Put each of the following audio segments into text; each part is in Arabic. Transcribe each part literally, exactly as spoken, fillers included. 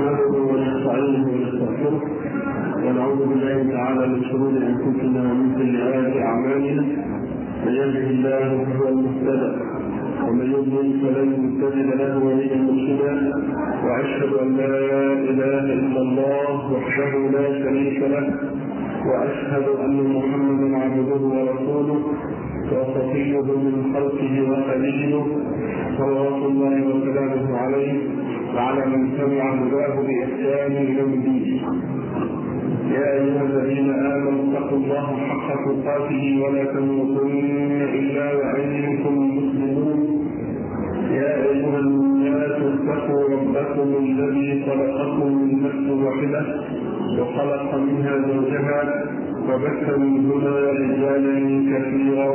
نحمده ونستعينه ونستغفره ونعوذ بالله تعالى من شرور انفسنا ومن سيئات اعمالنا. من يهده الله فهو المهتدى ومن يضلل فلن تجد له وليا مرشدا. واشهد ان لا اله الا الله وحده لا شريك له واشهد ان محمدا عبده ورسوله وصفيه من خلقه وخليله صلوات الله وسلامه عليه وعلى من تبع هداه باحسان الى يوم الدين. يا ايها الذين امنوا اتقوا الله حق تقاته ولا تموتن الا وانتم مسلمون. يا ايها الناس اتقوا ربكم الذي خلقكم من نفس واحده وخلق منها زوجها وبث منهما رجالا كثيرا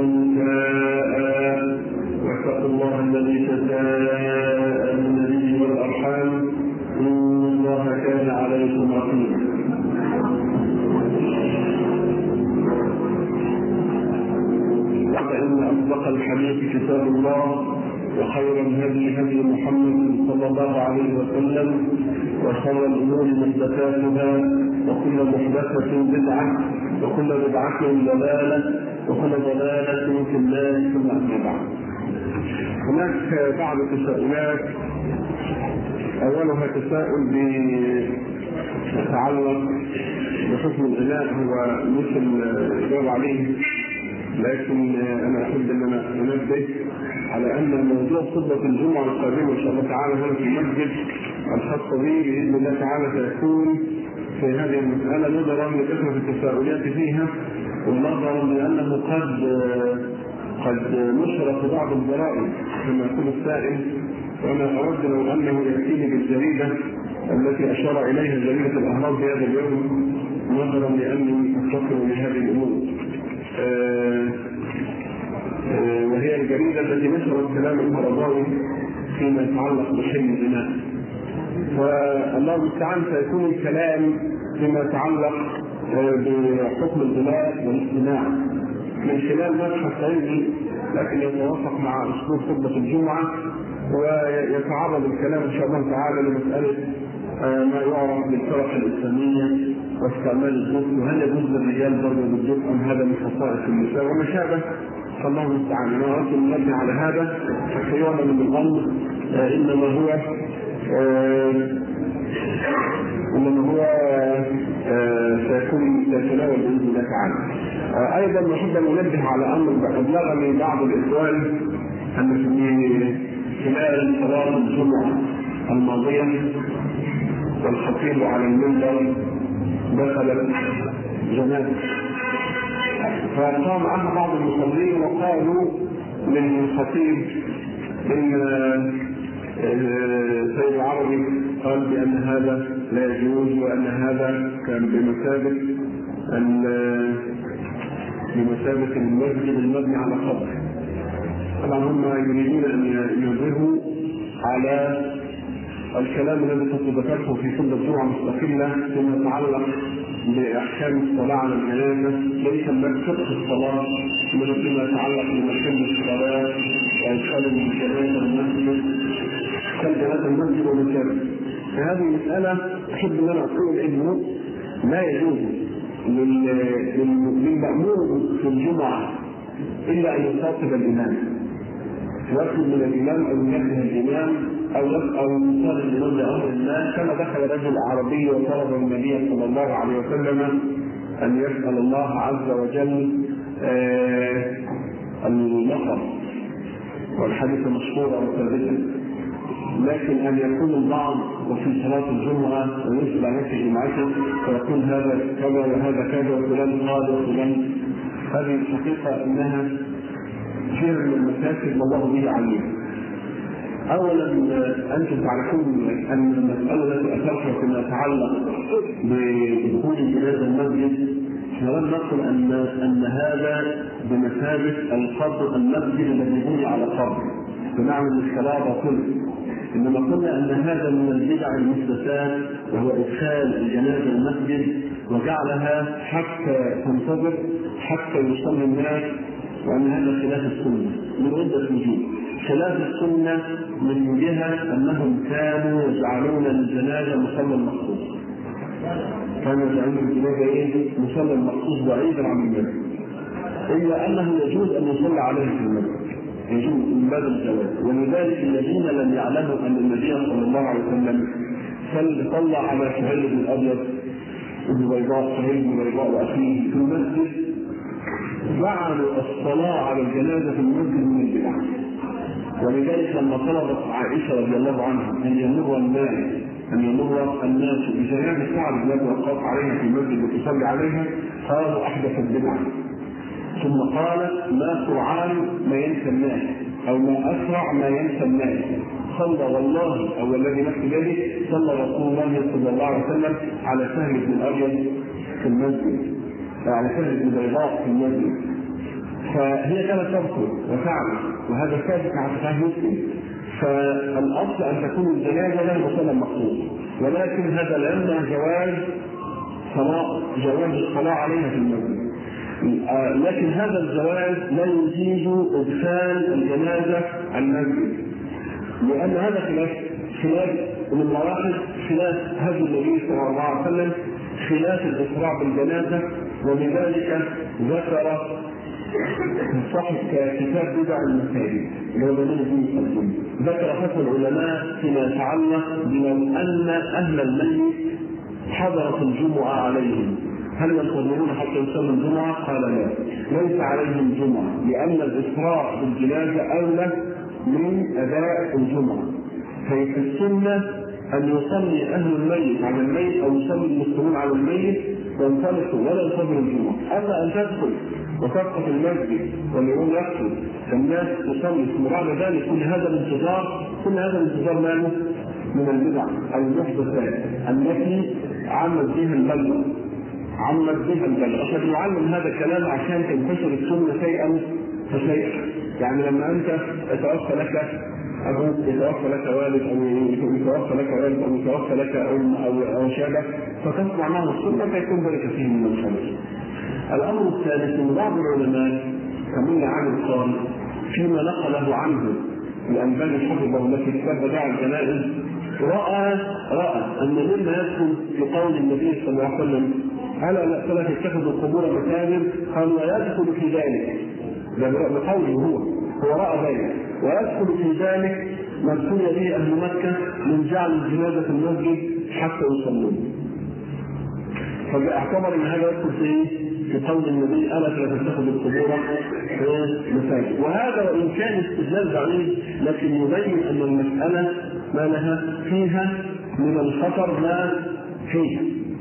ونساء واتقوا الله الذي تساءلون به والارحام ان الله كان عليكم رقيبا. فان اصدق الحديث كتاب الله وخير الهدي هدي محمد صلى الله عليه وسلم وشر الامور محدثاتها وكل محدثه بدعه وكل بدعه ضلاله وكل ضلاله في النار. ثم اما بعد، هناك بعض التساؤلات. اولها تساؤل يتعلق بحكم الغناء، هو مثل اجاب عليه، لكن انا احب ان انا انبه على ان موضوع خطبه الجمعه القادمه ان شاء الله تعالى هنا في المسجد الخاص به باذن الله تعالى سيكون في هذه المساله، نظرا لكثره التساؤلات فيها ونظرا لانه قد قد نشر في بعض الجرائد كما يقول السائل، وانا اود لو انه ياتيني بالجريده التي اشار اليها جريده الاهرام في هذا اليوم، نظرا لاني افكر بهذه الامور. آه آه وهي الجريده التي نشرت كلام القرضاوي فيما يتعلق بحلم الغناء. فالله المستعان سيكون الكلام فيما يتعلق بحكم الغناء والاستماع من خلال مبحث علمي لكن يتوافق مع اسلوب خطبه الجمعه، ويتعرض الكلام ان شاء الله تعالى لمساله ما يعرف بالفرق الاسلاميه واستعمال الجزء، وهل يجوز للرجال برضه بالجزء ام هذا من خصائص النساء وما شابه. فالله المستعان. انا اردت ان نبني على هذا حتى يعلم من الامر انما هو انما هو سيكون يتناول باذن الله تعالى. ايضا نحب ان ننبه على امر بلغني بعض الاخوان ان في خلال صلاه الجمعه الماضيه والخطيب على المنبر دخلت جنازه، فقام عنها بعض المصلين وقالوا للخطيب ان سيد العربي قال بان هذا لا يجوز وان هذا كان بمثابه بمثابه المسجد المبني على قبر. طبعا هم يريدون ان ينبهوا على الكلام الذي ذكرته في كل الجمعه مستقله فيما يتعلق باحكام الصلاه على الجنازه، ليس من فقه الصلاه من فيما يتعلق بمحل الصلاه وادخال الجنازه المسجد كالجنازه المسجد ومكانه. في هذه المساله احب ان انا اقول انه لا يجوز للمأمور في الجمعه الا ان يخاطب الامام، يطلب من الامام ان ينبه الامام او او يصادر الامام لامر الناس، كما دخل رجل عربي وطلب النبي صلى الله عليه وسلم ان يسال الله عز وجل آه المطر، والحديث مشهور وثابت. لكن ان يكون البعض وفي صلاه الجمعه ويسال عن في جمعته فيقول هذا كذا وهذا كذا وفلان قال وفلان، هذه الحقيقه انها كثير من المفاسد والله به عليم. اولا انتم تعرفون ان المساله التي اثرتها فيما يتعلق بدخول الجنازه المسجد، احنا لم نقل ان ان هذا بمثابه القبر المسجد الذي بني على قبر بمعنى الصلاه باطله، انما قلنا ان هذا من البدع المحدثات وهو ادخال الجنازه المسجد وجعلها حتى تنتظر حتى يصلي الناس، وان هذا خلاف السنه من عده وجوه. خلاف السنة من جهة أنهم كانوا يجعلون الجنازة مصلى مخصوص. كانوا يجعلون الجنازة إيه؟ مصلى مخصوص بعيدا عن المسجد. إلا أنه يجوز أن يصلى عليه في المسجد. يجوز من باب الجواز. ولذلك الذين لم يعلموا أن النبي صلى الله عليه وسلم صلى على سهيل بن الأبيض بن بيضاء سهيل بن بيضاء وأخيه في المسجد جعلوا الصلاة على الجنازة في المسجد من البدع. ولذلك لما طلبت عائشة رضي الله عنها أن يمر الناس أن يمر الناس بجنازة سعد بن أبي وقاص عليها في المسجد وتصلي عليها قالوا أحدث البدع. ثم قالت ما سرعان ما ينسى الناس أو ما أسرع ما ينسى الناس. صلى والله أو الذي نفس بيده صلى رسول الله صلى الله عليه وسلم على سهل بن الأبيض في المسجد على سهل بن بيضاء في المسجد. فهي كانت تذكر وتعمل وهذا ثابت مع صحيح مسلم. فالاصل ان تكون الجنازه لا مصلى مخصوص، ولكن هذا لا يمنع جواز صلاه جواز الصلاه عليها في المسجد. لكن هذا الجواز لا يجيز ادخال الجنازه المسجد، لان هذا خلاف خلاف من مراحل خلاف هدي النبي صلى الله عليه وسلم، خلاف الاسراع بالجنازه. ولذلك ذكر صاحب كتاب بدع المساجد اللي هو بدل الدين القديم ذكر فتوى العلماء فيما يتعلق بلو ان اهل الميت حضرت الجمعه عليهم هل ينتظرون حتى يصلوا الجمعه؟ قال لا، ليس عليهم جمعه، لان الاسراع بالجنازه اولى من اداء الجمعه. ففي السنه ان يصلي اهل الميت على الميت او يصلي المسلمون على الميت وينطلقوا ولا ينتظروا الجمعه. اما ان تدخل وتبقى في المسجد واليوم يقصد الناس تصلي ثم بعد ذلك كل هذا الانتظار كل هذا الانتظار ماله من البدع المحدثات التي عمت بها البلوى عمت بها البلوى. عشان نعلم هذا الكلام عشان تنتشر السنه شيئا فشيئا. يعني لما انت يتوفى لك ابوك، يتوفى لك والد، او يتوفى لك والد، او يتوفى لك ام او او شابه، فتسمع معه السنه فيكون ذلك فيه من الخير. الامر الثالث ان بعض العلماء كمن عن القارئ فيما نقله عنه الألباني حفظه الله في كتاب بدائع الجنائز راى راى ان مما يدخل في قول النبي صلى الله عليه وسلم الا فلا تتخذوا القبور مساجد، قال ويدخل في ذلك بقوله هو هو راى ذلك ويدخل في ذلك ما ابتلي به اهل مكه من جعل الجنازه في المسجد حتى يصلون. فاعتبر ان هذا يدخل في في قول النبي الا فلا تتخذوا القبور مساجد. وهذا وان كان استدلال بعيد لكن يبين ان المساله ما لها فيها من الخطر ما فيه.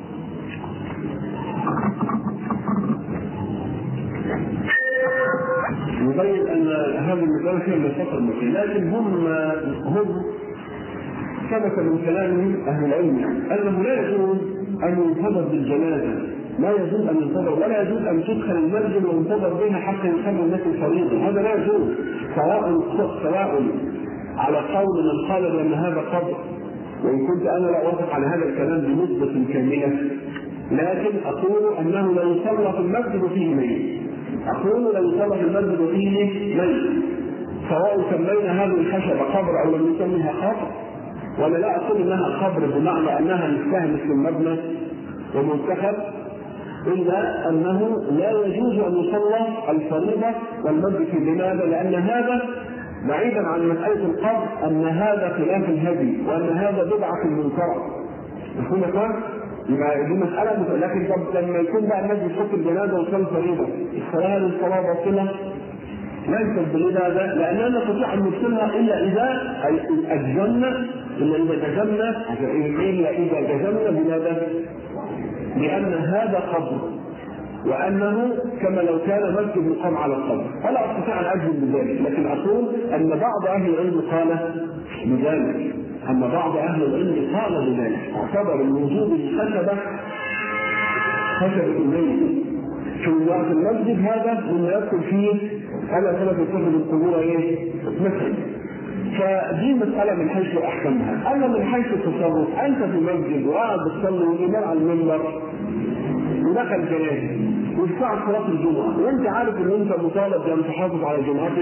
يبين ان هذه المساله فيها من الخطر ما فيه، لكن هم هم ثبت من كلام اهل العلم انه لا يجوز ان ينتظر بالجنازه، لا يجوز ان ينتظر ولا يجوز ان تدخل المسجد وينتظر بها حتى يصلي الناس الفريضه، هذا لا يجوز، سواء سواء على قول من قال بان هذا قبر، وان كنت انا لا اوافق على هذا الكلام بنسبه كامله، لكن اقول انه لا يصلى في المسجد وفيه ميت، اقول لا يصلى في المسجد وفيه ميت، سواء سمينا هذه الخشبه قبر او لم نسميها قبر. وانا لا اقول انها قبر بمعنى انها مستهلك في المبنى ومنتخب، الا انه لا يجوز ان يصلى الفريضه والمسجد في لماذا؟ لان هذا بعيدا عن مساله القبر ان هذا خلاف الهدي وان هذا بدعه منكره. مفهوم كده؟ يبقى دي مساله، لكن طب لما يكون بقى الناس بتحط الجنازه وتصلي الفريضه، الصلاه للصلاه باطله؟ ليست بلماذا؟ لاننا نستطيع ان نبطلها الا اذا اجزمنا الا اذا جزمنا الا اذا جزمنا بماذا؟ لان هذا قبر وانه كما لو كان مسجد يقام على القبر، فلا استطيع ان اجزم بذلك، لكن اقول ان بعض اهل العلم قال بذلك، اما بعض اهل العلم قال بذلك، اعتبر الوجود الخشبه خشبه الميت في المسجد هذا مما يدخل فيه الا فلا تتخذ القبور ايه؟ مسجد. فدي مسألة من حيث أحكامها. أما من حيث التصرف، أنت في مسجد وقاعد بتصلي والإمام على المنبر ودخل جنازة وساعة صلاة الجمعة، وأنت عارف إن أنت مطالب بأن تحافظ على جمعتك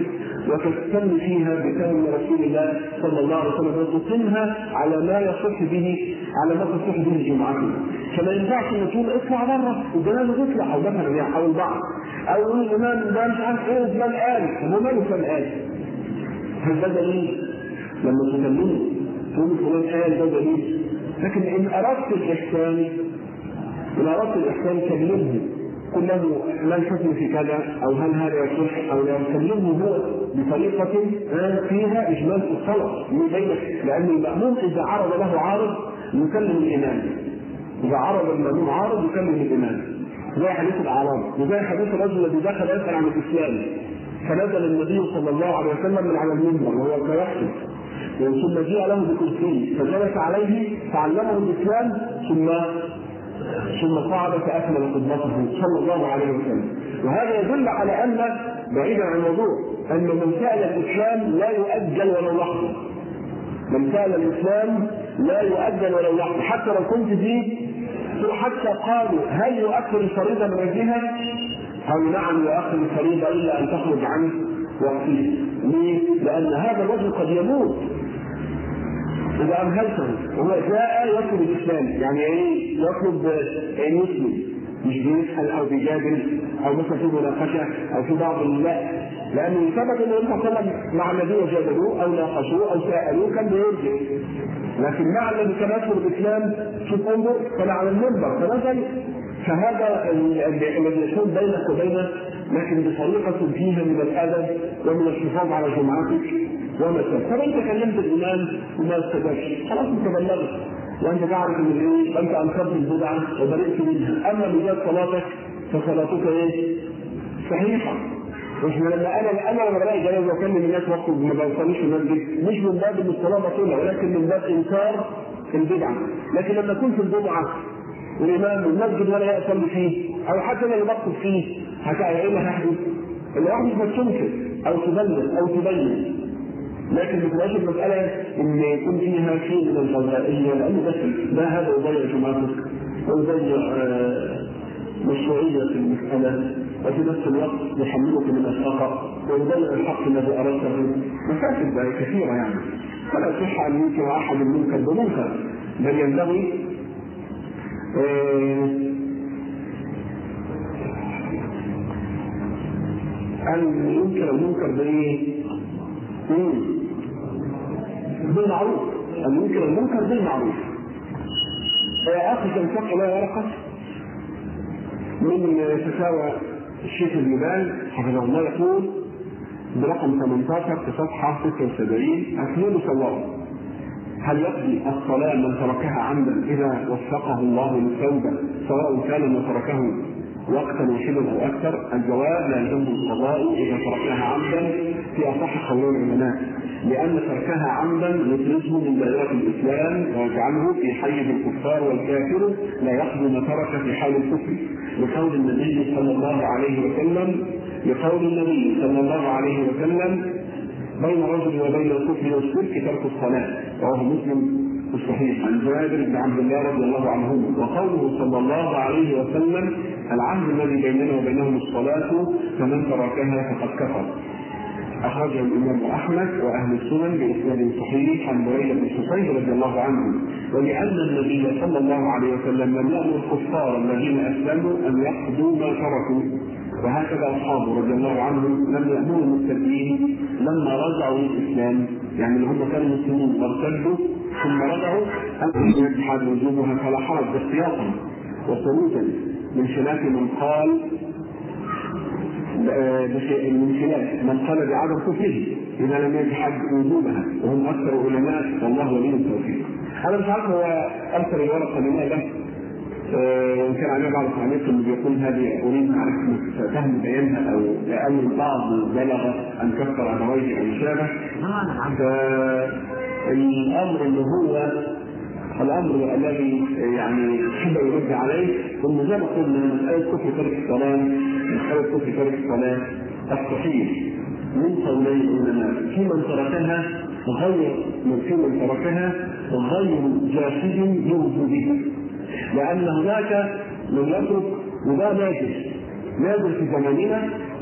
وتستن فيها بكلام رسول الله صلى الله عليه وسلم وتقيمها على ما يصح به على ما تصح به جمعتنا. فما ينفعش ان تقول اطلع بره والجنازه تطلع او مثلا يعني او البعض او يقول الامام ده مش عارف ايه فلان قال هو ماله فلان قال. هل ده دليل؟ لما تكلمه تقول فلان قال ده دليل. لكن ان اردت الاحسان ان اردت الاحسان كلمه قل له ما الحكم في كذا او هل هذا يصح او لا، كلمه هو بطريقه فيها اجمال في الصلاه بينك، لان الماموم اذا عرض له عارض يكلم الامام. اذا عرض الماموم عارض يكلم الامام، زي حديث الاعراب وزي حديث الرجل الذي دخل يسال عن الاسلام فنزل النبي صلى الله عليه وسلم من على المنبر وهو كيحدث ثم جاء له بكرسي فجلس عليه فعلمه الاسلام ثم ثم صعد فاكمل خطبته صلى الله عليه وسلم. وهذا يدل على ان بعيدا عن الموضوع ان من سال الاسلام لا يؤجل ولو لحظه. من سال الاسلام لا يؤجل ولو لحظه حتى لو كنت فيه حتى قالوا هل يؤخر الفريضه من اجلها؟ قالوا نعم يؤخر الفريضه الا ان تخرج عن وقته. ليه؟ لان هذا الرجل قد يموت إذا أمهلته وهو جاء يطلب الإسلام، يعني إيه؟ يطلب أن يسلم، مش بيسأل أو بيجادل أو مثلا في مناقشة أو في بعض لا، لأنه ثبت أنه النبي صلى الله عليه وسلم مع الذين جادلوه أو ناقشوه أو سألوه كان بيرجع، لكن مع الذي كان يطلب الإسلام شوف انظر كان على المنبر فنزل. فهذا الذي يكون بينك وبينه لكن بطريقة فيها من الأدب ومن الحفاظ على جمعتك ومثلا. فانت كلمت الامام وما استجابش خلاص انت بلغت وانت تعرف ان ايه انت انكرت البدعه وبرئت منها. اما بجد صلاتك فصلاتك ايه؟ صحيحه. واحنا لما انا انا لما بلاقي جنازه واكلم الناس واخرج ما بوصلش المسجد مش من باب ان الصلاه باطله ولكن من باب انكار البدعه. لكن لما كنت في الجمعه والامام المسجد ولا يصلي فيه او حتى انا اللي بخطب فيه هتلاقي ايه اللي هيحدث؟ اللي واحد ما تنكر او تبلغ او تبين، لكن ما تبقاش المسألة إن يكون فيها شيء من الغذائية لأنه بس ده هذا يضيع جماعتك ويضيع مشروعية المسألة وفي نفس الوقت يحملك من الخطأ ويضيع الحق الذي أردته. مفاسد بقى كثيرة يعني. فلا صح أن ينكر أحد المنكر بمنكر بل ينبغي أن ينكر المنكر بإيه؟ بالمعروف. أن ينكر المنكر بالمعروف. أخذ الفقه إلى ورقة من فتاوى الشيخ ابن باز حفظه الله يقول برقم ثمانية عشر في صفحة ستة وسبعين أكمل سواء هل يقضي الصلاة من تركها عمدا إذا وفقه الله للتوبة سواء كان من تركه وقتا واحدا او اكثر؟ الجواب لا يلزمه القضاء اذا تركها عمدا في اصح قولين العلماء، لان تركها عمدا يخرجه من دائره الاسلام ويجعله في حيز الكفار والكافر لا يقضي ما ترك في حال الكفر، لقول النبي صلى الله عليه وسلم لقول النبي صلى الله عليه وسلم بين الرجل وبين الكفر والشرك ترك الصلاه، رواه مسلم الصحيح عن جابر بن عبد الله رضي الله عنهما. وقوله صلى الله عليه وسلم العهد الذي بيننا وبينهم الصلاة فمن تركها فقد كفر، أخرجه الإمام أحمد وأهل السنن بإسناد صحيح عن بريدة بن حصين رضي الله عنه. ولأن النبي صلى الله عليه وسلم لم يأمر الكفار الذين أسلموا أن يقضوا ما تركوا، وهكذا أصحابه رضي الله عنهم لم يأمروا المرتدين لما رجعوا للإسلام، يعني اللي هم كانوا مسلمين وارتدوا ثم رجعوا أن يجحد وجوبها فلا حرج احتياطا وثبوتا من خلاف من قال من خلاف من قال بعدم كفره إذا لم يجحد وجوبها وهم أكثر علماء والله ولي التوفيق. أنا مش عارف هو أكثر الورقة لماذا وإن كان عليها بعض التعليق اللي بيقول هذه أريد أعرف فهم بيانها أو لأن البعض بلغ أن كفر أبويه أو شابه. الأمر اللي هو الأمر الذي يعني حب يرد عليه ثم زي ما قلنا مسألة كفر ترك الصلاة مسألة كفر ترك الصلاة الصحيح من قولي العلماء في من تركها غير في من تركها غير جاحد لوجوبها، لأن هناك من يترك وده نادر نادر في زماننا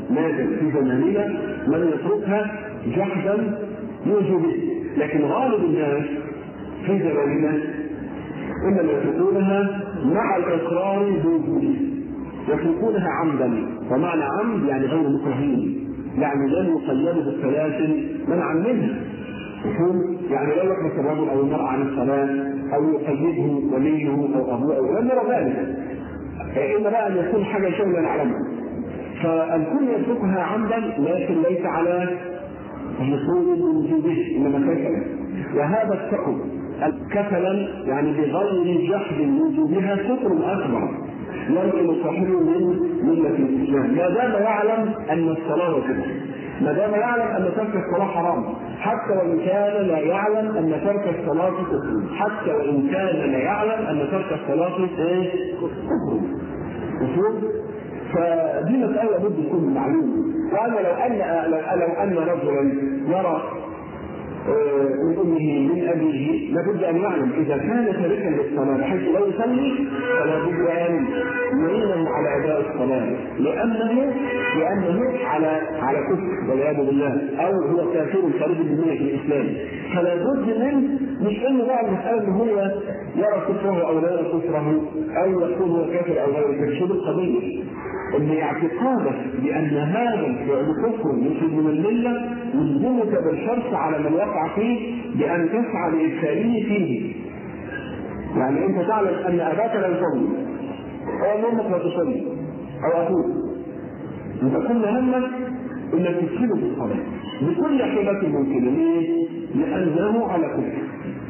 نادر في زماننا من يتركها جحدا يوجبه، لكن غالب الناس في زماننا انما يتركونها مع الاقرار بوجوده، يتركونها عمدا، ومعنى عمد يعني غير مكرهين، يعني لن يقيدوا بالسلاسل منعا منها، يعني لا يحبس الرجل او المرأة عن الصلاة او يقيده وليه او ابوه او لم يرى ذلك، الا بقى ان يكون حاجه شيء لا نعلمها. فالكل يتركها عمدا لكن ليس على جحود وجوده انما كسلا، وهذا السقط كسلا يعني بغير جحد وجوبها كفر اكبر يمكن صاحبه من مله الاسلام ما دام يعلم ان الصلاه كفر، ما دام يعلم ان ترك الصلاه حرام، حتى وان كان لا يعلم ان ترك الصلاه كفر، حتى وان كان لا يعلم ان ترك الصلاه ايه؟ كفر. مفهوم؟ فدي مساله لابد تكون معلومه. وانا لو ان لو ان رجلا يرى من امه من ابيه لابد ان يعلم اذا كان تاركا للصلاه بحيث لا يصلي فلا بد ان يعينه على اداء الصلاه لانه لانه على على كفر والعياذ بالله، او هو كافر خارج من مله الاسلام، فلا بد من مش انه بقى المساله ان هو يرى كفره او لا يرى كفره او يكون هو كافر او غير كافر، شو القضيه؟ ان اعتقادك بان هذا الفعل كفر يخرج من المله يلزمك بالحرص على من وقع فيه بان تسعى لادخاله فيه. يعني انت تعلم ان اباك لا يصلي او امك لا تصلي او اخوك، انت كل همك انك تدخله في الصلاه بكل حيلة ممكنه. ليه؟ لانه على كفر،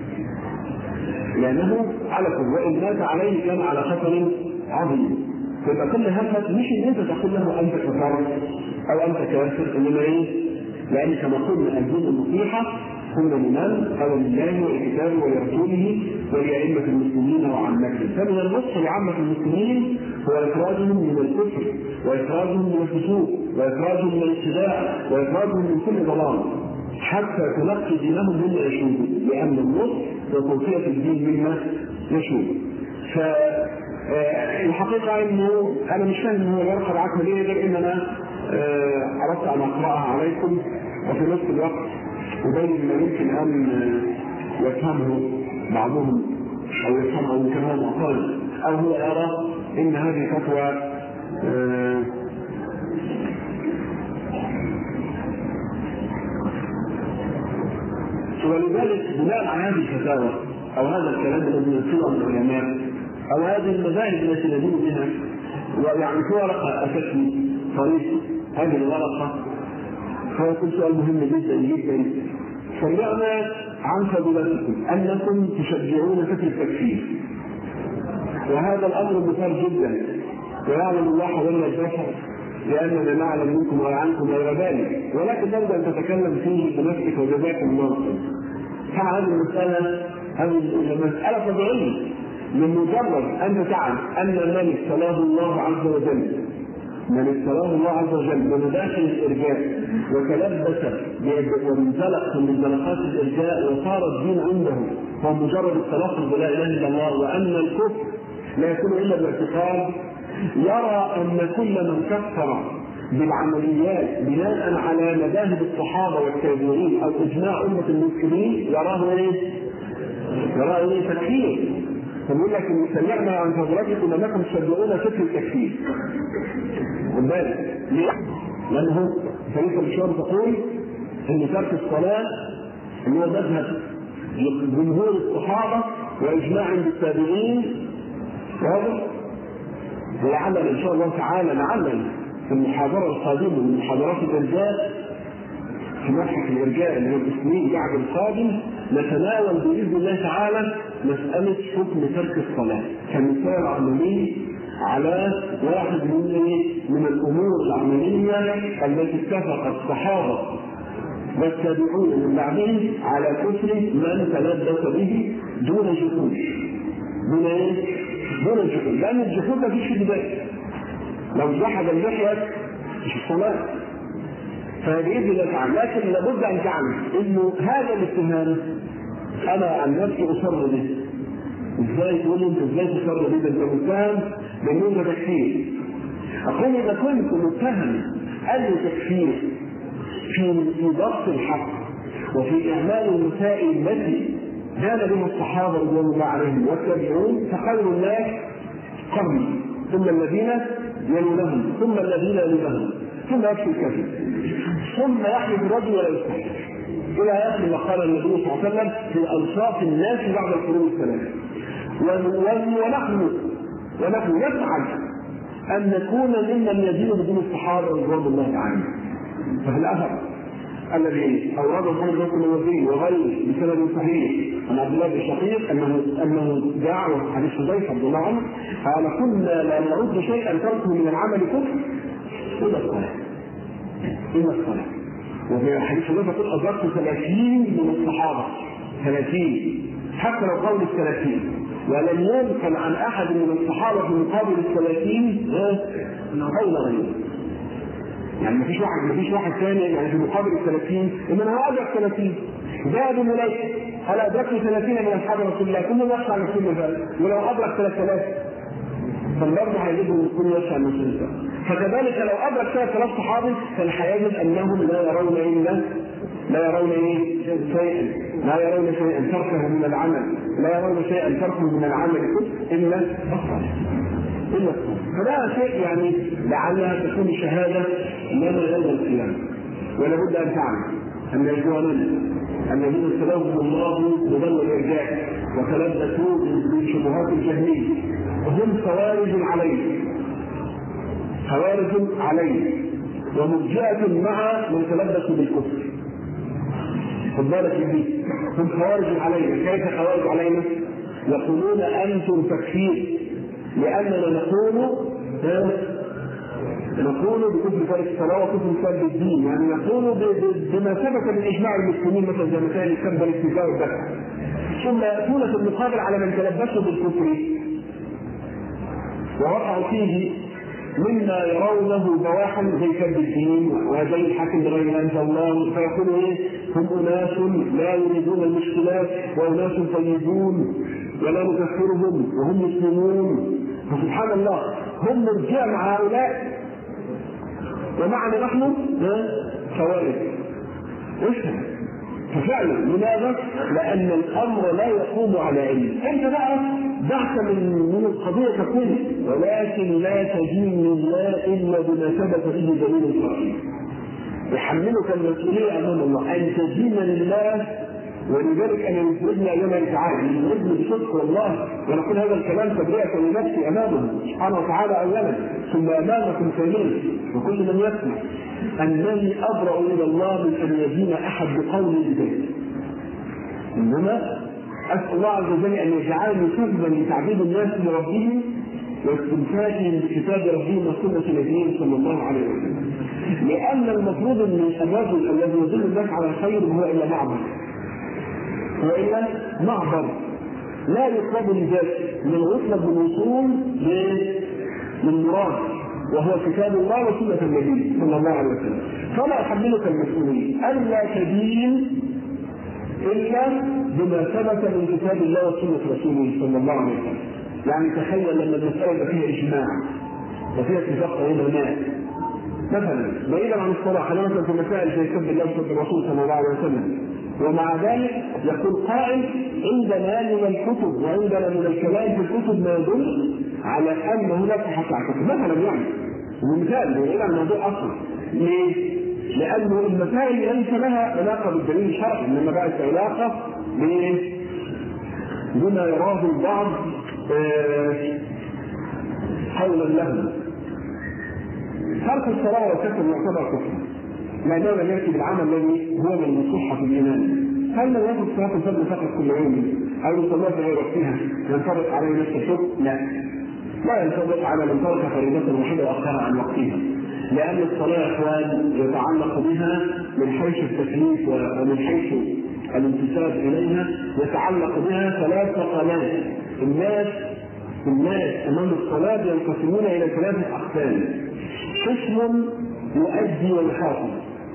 لانه على كفر وان مات عليه كان على خطر عظيم. فيبقى كل همك مش ان انت تقول له انت كفار او انت كافر، انما ايه؟ لان كما قلنا الدين النصيحه كنا لمن؟ قال لله ولكتابه ولرسوله ولائمه المسلمين وعامتهم. فمن النصح لعامه المسلمين هو اخراجهم من الكفر واخراجهم من الفسوق واخراجهم من الابتداع واخراجهم من كل ضلال حتى تلقي دينهم مما يشوفون، لان النصح وتوصيه الدين مما يشوف. ف الحقيقة انه انا مش فاهم ان هو الورقة بعتها ليه غير ان انا اردت ان اقرأها عليكم وفي نفس الوقت ابين ما يمكن ان يفهمه بعضهم او يفهمه او يمكن هو معترض او هو يرى ان هذه فتوى ولذلك بناء على هذه الفتاوى او هذا الكلام الذي ينشره العلماء او هذه المذاهب التي ندين بها، ويعني في ورقه اتتني طريق هذه الورقه، فيكون سؤال مهم جدا جدا. سمعنا عن فضيلتكم انكم تشجعون فكر التكفير، وهذا الامر مثار جدا ويعلم الله حولنا البشر لاننا نعلم منكم وعنكم غير ذلك، ولكن تبدا ان تتكلم فيه بنفسك وجزاكم الله خيرا. هذه المساله هذه المساله طبيعيه، من مجرد ان تعلم ان من ابتلاه الله عز وجل من ابتلاه الله عز وجل بمداخل الارجاء وتلبس وانزلق من زلقات الارجاء وصار الدين عنده هو مجرد التلفظ بلا اله الا الله، وان الكفر لا يكون الا بالاعتقاد، يرى ان كل من كفر بالعمليات بناء على مذاهب الصحابه والتابعين او اجماع امه المسلمين يراه ايه؟ يراه ايه؟ تكفير. فنقول لك ان سمعنا عن فضلاتكم انكم تشجعون فكر التكفير. خد بالك ليه؟ لانه فريق الشام تقول ان ترك الصلاه اللي هو مذهب جمهور الصحابه واجماع عند التابعين، واضح؟ ولعلنا ان شاء الله تعالى لعلنا في المحاضره القادمه من محاضرات الارجاء في مبحث الارجاء اللي هو الاسبوعي بعد القادم نتناول باذن الله تعالى مساله حكم ترك الصلاه كمثال عملي على واحد من من الامور العمليه التي اتفق الصحابه والتابعون من بعدهم على كفر من تلبس به دون جحود. دون ايه؟ دون الجحود، لان الجحود ما فيش في ذلك. لو جحد اللحيه مش الصلاه. فبإذن الله تعالى، لكن لابد ان تعلم انه هذا الاتهام انا عن نفسي اصر به. ازاي تقول انت ازاي تصر به؟ انت متهم بان انت تكفير. اقول اذا كنت متهم أي تكفير في في ضبط الحق وفي إعمال المسائل التي كان بها الصحابة رضوان الله عليهم والتابعون فخير الناس قرني ثم الذين يلونهم ثم الذين يلونهم ثم يكفي الكفر ثم يحلف الرجل ولا يستحلف إلى آخر ما قال النبي صلى الله عليه وسلم في أوصاف الناس بعد القرون الثلاثة. ونحن ونحن نسعد أن نكون ممن يدين بدون الصحابة رضوان الله تعالى. ففي الأثر الذي أورده محمد بن الوزيري وغيره بسند صحيح عن عبد الله بن شقيق أنه أنه جاء حديث حذيفة رضي الله عنه قال كنا لا نرد شيئا تركه من العمل كفر إلا الصلاة إلا الصلاة. وفي حديث حذيفة يقول أدركت ثلاثين من الصحابة ثلاثين حتى لو قول الثلاثين ولم ينقل عن أحد من الصحابة في مقابل الثلاثين قول غيره. يعني ما فيش واحد ما فيش واحد ثاني يعني في مقابل الثلاثين انما هو ادرك ثلاثين زاد مليك هل ادركت ثلاثين من اصحاب رسول الله كل يخشى عن رسول الله ولو ادرك ثلاثة آلاف فالبرد هيجب كل يخشى عن رسول الله. فكذلك لو ادرك ثلاثة آلاف صحابي فالحياجب انهم لا يرون الا لا يرون ايه شيئا لا يرون شيئا تركه من العمل لا يرون شيئا تركه من العمل الا الصلاة إلا فلا شيء يعني لعلها تكون شهادة لنا يوم القيامة. ولا بد أن تعلم أن الجوانين الذين ابتلاهم الله بضل الإرجاء وتلبسوا بشبهات الجهمية هم خوارج عليه خوارج عليه ومرجئة مع من تلبسوا بالكفر. خد بالك دي هم خوارج علينا. كيف خوارج علينا؟ يقولون أنتم تكفير لأننا نقول نقول بكفر تارك الصلاة وكفر سب الدين يعني نقول بما ثبت من إجماع المسلمين مثلا زي ما كان يسمى الاستهزاء والدفع ثم يأتون في المقابل على من تلبسوا بالكفر ووقعوا فيه مما يرونه بواحا زي سب الدين وزي الحاكم بغير ما أنزل الله فيقولوا إيه هم أناس لا يريدون المشكلات وأناس طيبون ولا نكفرهم وهم مسلمون. فسبحان الله هم مرجع مع هؤلاء ومعنا نحن خوارج. ففعلا لماذا؟ لأن الأمر لا يقوم على علم. أنت بقى دعك من من القضية ككل ولكن لا تدين لله إلا بما ثبت به دليل شرعي يحملك المسؤولية أمام الله أن تدين لله. ولذلك أنا يفرضنا أيام تعالى يفرضني بصدق والله ونقول هذا الكلام تبرئة لنفسي أمامه سبحانه وتعالى أولا ثم أمامكم ثانيا وكل من يسمع أنني أبرأ إلى الله من أن يدين أحد بقول بذلك. إنما أسأل الله عز وجل أن يجعلني سببا لتعبيد الناس لربهم واستمساكهم بكتاب ربهم وسنة نبيهم صلى الله عليه وسلم. لأن المفروض أن الرجل الذي يدل الناس على الخير هو إلا معبر وإلا معبر لا يطلب لذاته من يطلب الوصول للمراد وهو كتاب الله وسنة النبي صلى الله عليه وسلم. فلا يحملك المسؤولية ألا تدين إلا بما ثبت من كتاب الله وسنة رسوله صلى الله عليه وسلم. يعني تخيل لما المسألة فيها إجماع وفيها اتفاق علماء مثلا بعيدا عن الصلاة خلينا مثلا في مسائل زي سب الله وسنة الرسول صلى الله عليه وسلم ومع ذلك يقول قائل عندنا من الكتب وعندنا من الكلام في الكتب ما يدل على أن هناك صحة كتب مثلا يعني ومثال بعيد عن الموضوع أصلا. ليه؟ لأنه المسائل ليس لها علاقة بالدليل الشرعي إنما بقت علاقة بما يراه البعض حولا له. ترك الصلاة والكفر يعتبر كفر لأنه لم يأتي بالعمل الذي هو من الصحة في الإيمان. هل لو يأخذ صلاة الفجر فقط كل يوم أو يصلى في غير وقتها ينطبق عليه نفس الحكم؟ لا لا ينطبق على من ترك فريضة واحدة وأخرها عن وقتها لأن الصلاة يا إخوان يتعلق بها من حيث التكليف ومن حيث الانتساب إليها يتعلق بها ثلاث مقامات. الناس الناس أمام الصلاة ينقسمون إلى ثلاثة أقسام. قسم يؤدي ويحافظ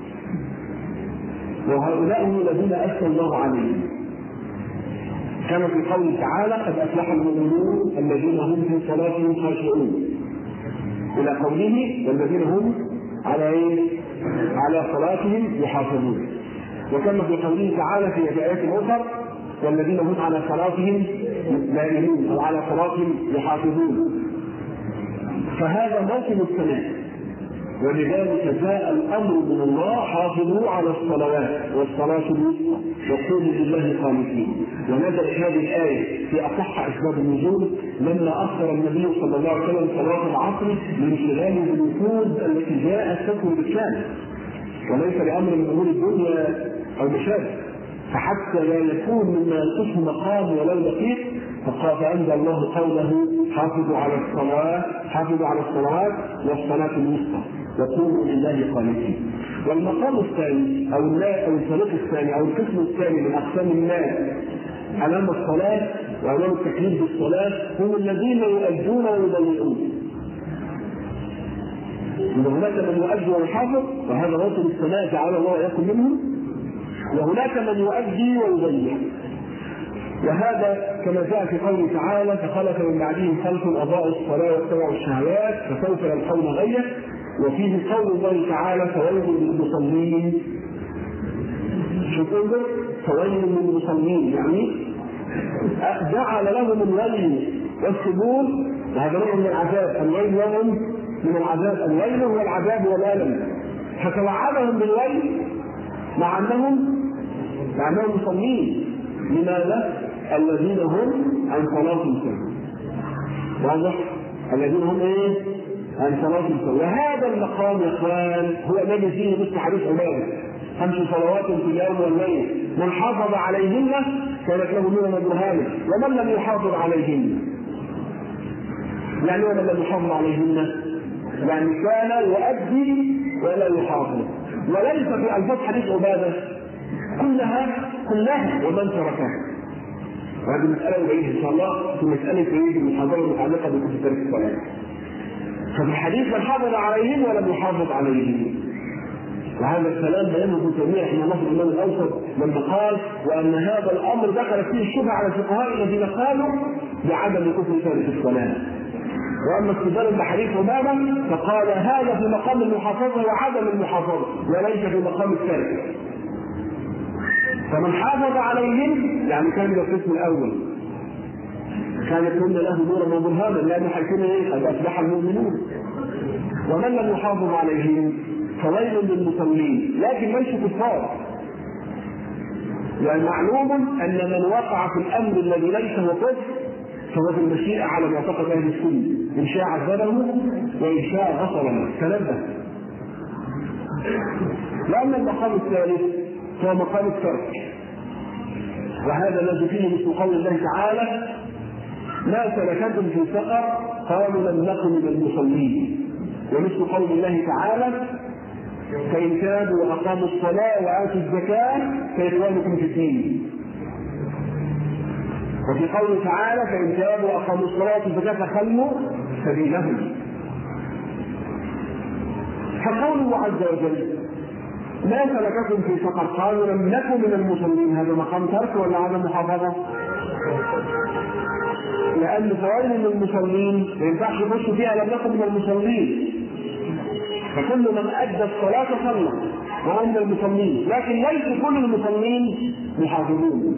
وهؤلاء هم الذين أثنى الله عليهم كما في قوله تعالى قد أفلح المؤمنون الذين هم في صلاتهم خاشعون إلى قوله والذين هم على ايه؟ على صلاتهم يحافظون. وكما في قوله تعالى في آيات أخرى والذين هم على صلاتهم دائمون أو على صلاتهم يحافظون. فهذا موطن السماء، ولذلك جاء الأمر من الله حافظوا على الصلوات والصلاة الوسطى وقوموا لله قانتين. ونزلت هذه الآية في أصح أسباب النزول لما أخر النبي صلى الله عليه وسلم صلاة العصر لانشغاله بالوفود التي جاءت تكون بالكامل وليس لأمر من أمور الدنيا أو مشابه، فحتى لا يكون مما يصف مقام ولو دقيق فأنزل الله قوله حافظوا على الصلوات حافظوا على الصلوات والصلاة الوسطى وقوموا لله قانتين. والمقام الثاني أو او الفريق الثاني او القسم الثاني من أقسام الناس أمام الصلاة وأمام التكليف بالصلاة هم الذين يؤدون ويضيعون. هناك من يؤدي ويحافظ وهذا موطن السماء جعل الله يكن منهم، وهناك من يؤدي ويضيع، وهذا كما جاء في قوله تعالى فخلف من بعدهم خلف اضاعوا الصلاه واتبعوا الشهوات فسوف يلقون غيه. وفيه قول الله تعالى فويل للمصلين. شوف انظر فويل للمصلين يعني جعل لهم الويل والسبول، وهذا نوع من العذاب. الويل لهم من العذاب، الويل هو العذاب والالم، فتوعدهم بالويل مع انهم مع انهم مصلين. لماذا؟ الذين هم عن صلاتهم ساهون. واضح؟ الذين هم ايه؟ عن صلاتهم ساهون. وهذا المقام يا اخوان هو الذي فيه مثل حديث عباده خمس صلوات في اليوم والليل من حافظ عليهن كانت له نور وبرهان ومن لم يحافظ عليهن. يعني ومن لم يحافظ عليهن يعني كان يؤدي ولا يحافظ. وليس في الفاظ حديث عباده كلها كلها ومن تركها. وهذه مسألة بعيدة إن شاء الله في مسألة بعيدة المحاضرة المتعلقة بكتب تاريخ الصلاة. ففي الحديث من حافظ عليهم ولم يحافظ عليهم. وهذا الكلام بينه ابن تيمية رحمه الله في الإمام الأوسط لما قال وأن هذا الأمر دخل فيه الشبهة على الفقهاء الذين قالوا بعدم كفر تارك الصلاة. وأما استدلال بحديث عبادة فقال هذا في مقام المحافظة وعدم المحافظة وليس في مقام الترك. فمن حافظ عليهم يعني كان من القسم الاول كان يكون له نورا وبرهانا لانه حيكون ايه؟ قد اصبح المؤمنون. ومن لم يحافظ عليهم فويل للمصلين لكن ليسوا كفار. يعني معلوم ان من وقع في الامر الذي ليس هو كفر فهو في المشيئه على معتقد اهل السنه ان شاء عذبه وان شاء غفر له. تنبه. لان المقام الثالث هو مقام الترك، وهذا الذي فيه مثل قول الله تعالى ما سلككم في سقر قالوا لم نكن من المصلين. ومثل قول الله تعالى فإن تابوا وأقاموا الصلاة وآتوا الزكاة فإخوانكم في الدين. وفي قوله تعالى فإن تابوا وأقاموا الصلاة وآتوا الزكاة فخلوا سبيلهم. فقوله عز وجل ما سلككم في سقر قالوا لم نكن من المصلين، هذا مقام ترك ولا عدم محافظة؟ لأن فوائد للمصلين ما ينفعش يخش فيها لم نكن من المصلين. فكل من أدى الصلاة صلى وهو من المصلين، لكن ليس كل المصلين محافظون،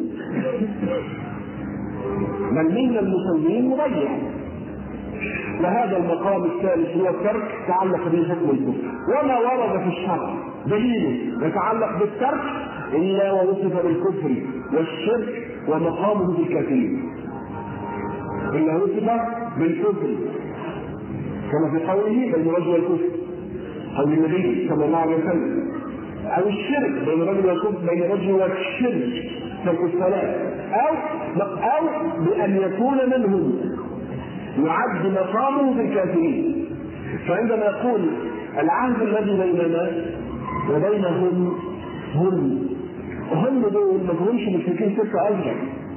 بل من المصلين مضيع. وهذا المقام الثالث هو الترك تعلق به حكم الكفر. وما ورد في الشرع دليل يتعلق بالترك الا ووصف بالكفر والشرك ومقامه بالكافرين. الا وصف بالكفر كما في قوله بين الرجل والكفر او النبي صلى الله عليه وسلم، او الشرك بين الرجل والكفر بين الرجل والشرك ترك الصلاه، او او بان يكون منهم يعد مقامه في الكافرين. فعندما يقول العهد الذي بيننا وبينهم هم هم دول ما همش مشركين شرك اصغر،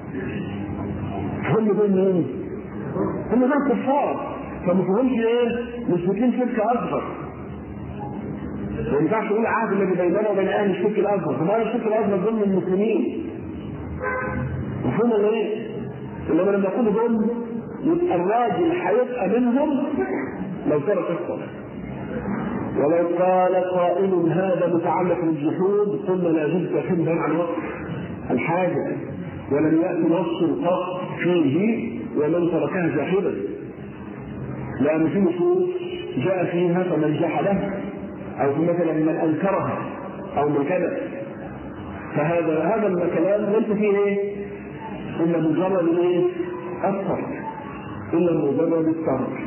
هم دول مين؟ هم دول كفار، فما همش ايه؟ مشركين شرك اصغر. ما ينفعش تقول العهد الذي بيننا وبين اهل الشرك الاصغر، فما الشرك الاصغر ضمن المسلمين. مفهوم ولا ايه؟ انما لما يقولوا دول يبقى الراجل هيبقى منهم لو ترك الصلاة. ولو قال قائل هذا متعلق بالجحود قلنا لا جزء حمدا عن وصف الحاجة، ولم يأتي نص القصد فيه ومن تركها جاحدا، لأن في نصوص جاء فيها فمن جحدها أو مثلا من أنكرها أو من كذا، فهذا هذا الكلام ليس فيه ايه؟ إلا مجرد ايه؟ الترك، إلا مجرد الترك.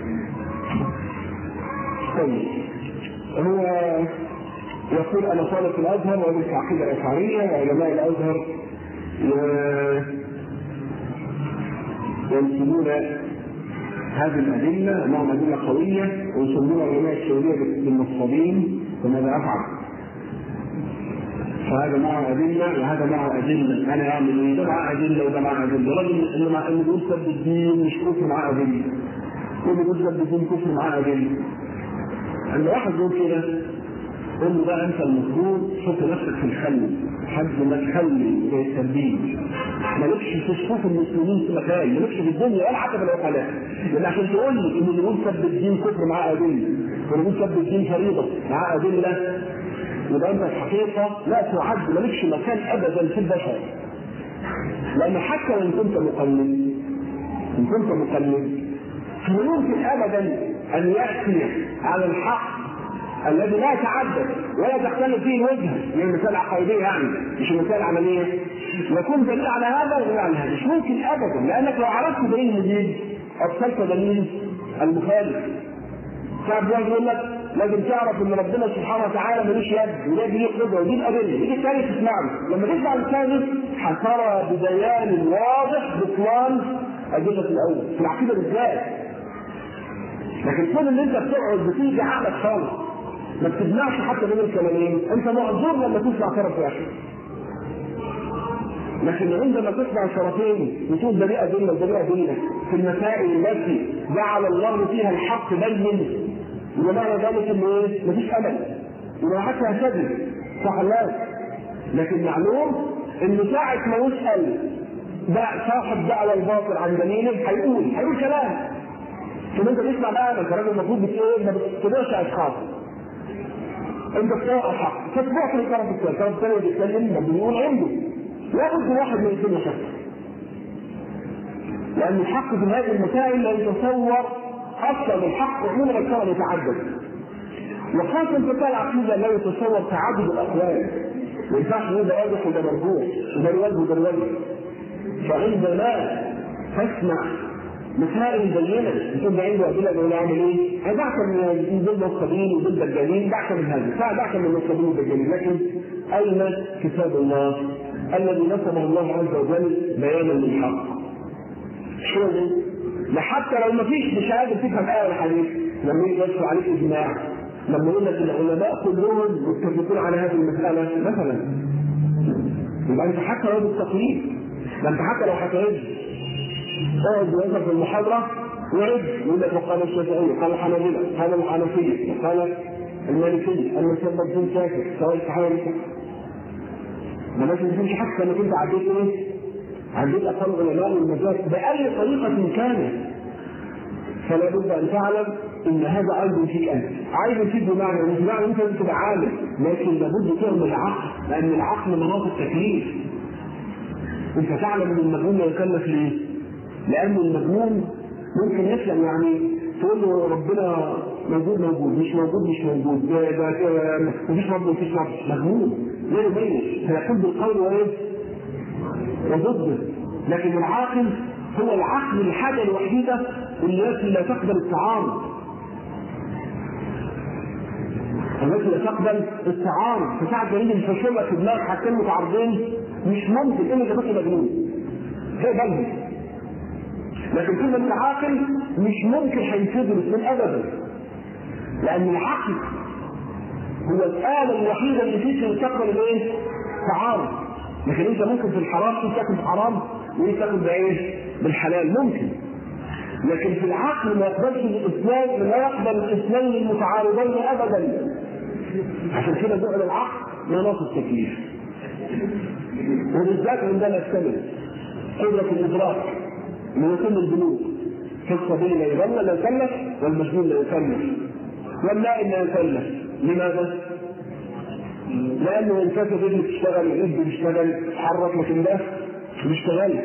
طيب هو يقول أنا طالب في الأزهر وأدرس العقيدة الأشعرية وعلماء الأزهر ينسبون هذه الأدلة أنهم أدلة قوية ويسمون العلماء السعودية بالنصابين، فماذا أفعل؟ فهذا معه أدلة وهذا معه أدلة، أنا أعمل إيه؟ ده معه أدلة وده معه أدلة، رجل اللي مع اللي بيقول سب الدين مش كفر معاه أدلة، واللي بيقول سب الدين كفر معاه أدلة. عند واحد يقول كده قل له بقى أنت المفروض تحط نفسك في الخل، حد ما تخلي زي التنبيه، مالكش في صفوف المسلمين في مكان، مالكش في الدنيا ولا حتى في العقلاء، لأن عشان تقول لي إن اللي بيقول سب الدين كفر معاه أدلة، واللي بيقول سب الدين فريضة معاه أدلة، يبقى انت الحقيقه لا تعد مالكش مكان ابدا في البشر. لان حتى وان كنت مقلد ان كنت مقلد فلا يمكن ابدا ان ياتي على الحق الذي لا يتعدد ولا تختلف فيه الوجهه، يعني مثال عقائديه يعني مش مثال عمليه، يكون دليل على هذا ودليل على هذا، مش ممكن ابدا، لانك لو عرفت دليل جديد ابطلت دليل المخالف. صعب يقول لك لازم تعرف ان ربنا سبحانه وتعالى ملوش يد ويد ليه قدره ودي الادله، يجي الثاني تسمعه، لما تسمع الثاني هترى بديان واضح بطلان ادله الاول في العقيده بالذات. لكن كل اللي انت بتقعد بتيجي عقلك خالص ما بتجمعش حتى بين الكلامين، انت معذور لما تسمع طرف واحد. لكن عندما تسمع الطرفين وتقول ده ليه ادله وده ليه ادله في المسائل التي جعل الله فيها الحق بين، ومعنى ذلك ان ايه؟ مفيش امل، ولا حتى هتدري صح الله. لكن معلوم ان ساعة ما يسأل صاحب دعوة الباطل عن دليله هيقول هيقول كلام. ثم انت تسمع بقى انت راجل المفروض بتقول ما بتتبعش اشخاص. انت بتقرا الحق فتبع في الطرف الثاني، الطرف الثاني بيتكلم ما بيقول عنده. لا بد واحد من يكون شخص. لان الحق في هذه المسائل لا يتصور اصلا، الحق عموما كان يتعدد، وخاصه في العقيده لا يتصور تعدد الاقوال، ما ينفعش نقول ده واضح وده مرجوح وده الوجه وده الوجه. فعندما تسمع مسائل بينه يكون ده عنده ادله انه يعمل ايه؟ دعك من ضد الصبيين وضد الجليل، دعك من هذا، دعك من الصبيين والجليل، لكن اين كتاب الله الذي نصبه الله عز وجل بيانا للحق؟ شو لحتى لو ما فيش مش قادر تفهم آية الحديث، لما يجي يدخل عليك إجماع، لما يقول لك العلماء كلهم متفقون على هذه المسألة مثلا، يبقى أنت حتى لو بالتقليد، ده أنت حتى لو هتعد اقعد ويظهر في المحاضرة وعد يقول لك وقال الشافعي قال الحنابلة قال الحنفية قال المالكية أن سبب الدين كافر سواء الصحابة ما لازم تفهمش حتى انك انت عديت ايه؟ عديت اقوال العلماء والمذاهب باي طريقه كانت. فلا بد ان تعلم ان هذا عيب فيك انت، عيب فيك بمعنى مش بمعنى انت تبقى عالم، لكن لابد تعمل العقل، لان العقل مناط التكليف. انت تعلم ان المجنون لا يكلف ليه؟ لان المجنون ممكن يسلم، يعني تقول له ربنا موجود موجود مش موجود مش موجود ده ده مفيش رب مفيش رب، مجنون لا يميز، هيقول بالقول وايه؟ وضده. لكن العاقل هو العقل الحاجه الوحيده التي لا تقبل التعارض، التي لا تقبل التعارض. فساعة ما يجي الفشل في دماغ حاجتين متعارضين مش ممكن الا اذا كنت مجنون تقبلهم. لكن كل من عاقل مش ممكن هينفذوا الاثنين ابدا، لان العقل هو الآلة الوحيدة اللي فيك تقبل الايه؟ تعارض. لكن انت ممكن في الحرام تاكل حرام وايه تاكل بايه؟ بالحلال ممكن. لكن في العقل ما يقبلش الاثنين، لا يقبل الاثنين المتعارضين ابدا. عشان كده جعل العقل مناط التكليف. وبالذات عندنا السبب قدرة الادراك من كل البنوك، في الصبي لا يظل لا يكلف، والمجنون لا يكلف، والنائم لا يكلف، لماذا؟ لأنه إن كانت رجل تشتغل وإيد بيشتغل تتحرك، لكن ده ما بيشتغلش.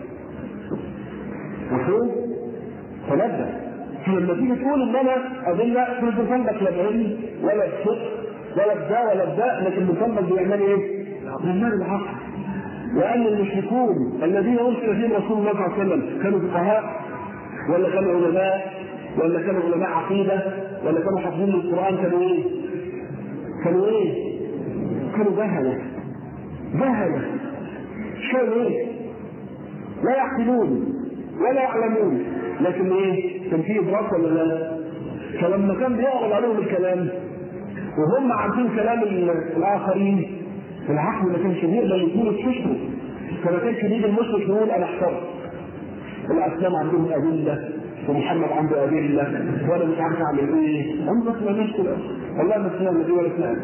مفهوم؟ فنبدأ لما تيجي تقول ان انا ادله تنزل قلبك لا بعلم ولا بصدق ولا بدا ولا بدا، لكن قلبك بيعمل ايه؟ بيعمل العقل. وان المشركون الذين ارسل فيهم رسول الله صلى الله عليه وسلم كانوا فقهاء ولا كانوا علماء ولا كانوا علماء عقيده ولا كانوا حافظين القران؟ كانوا ايه؟ كانوا ايه؟ كانوا جهله جهله كانوا ايه؟ لا يعقلون ولا يعلمون، لكن ايه؟ كان فيه ادراك ولا لا؟ فلما كان بيعرض عليهم الكلام وهم عارفين كلام الاخرين، العقل ما كانش بيقدر يكون يكتشفه. فما كانش بيجي المشرك يقول انا احترت الاسلام عندهم ادله ومحمد عنده ادله وانا مش عارف اعمل ايه. عمرك ما نشكل والله ما سمعنا دي ولا سمعنا.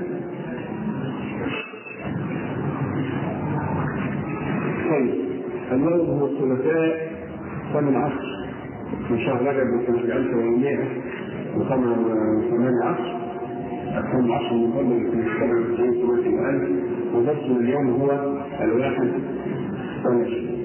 طيب اليوم هو الثلاثاء ثامن عشر من شهر رجب من سنة ألف ومئة وثمانية عشر الثامن عشر من قبل في سنة تسعين ألف، ودرسنا اليوم هو الواحد والعشرين.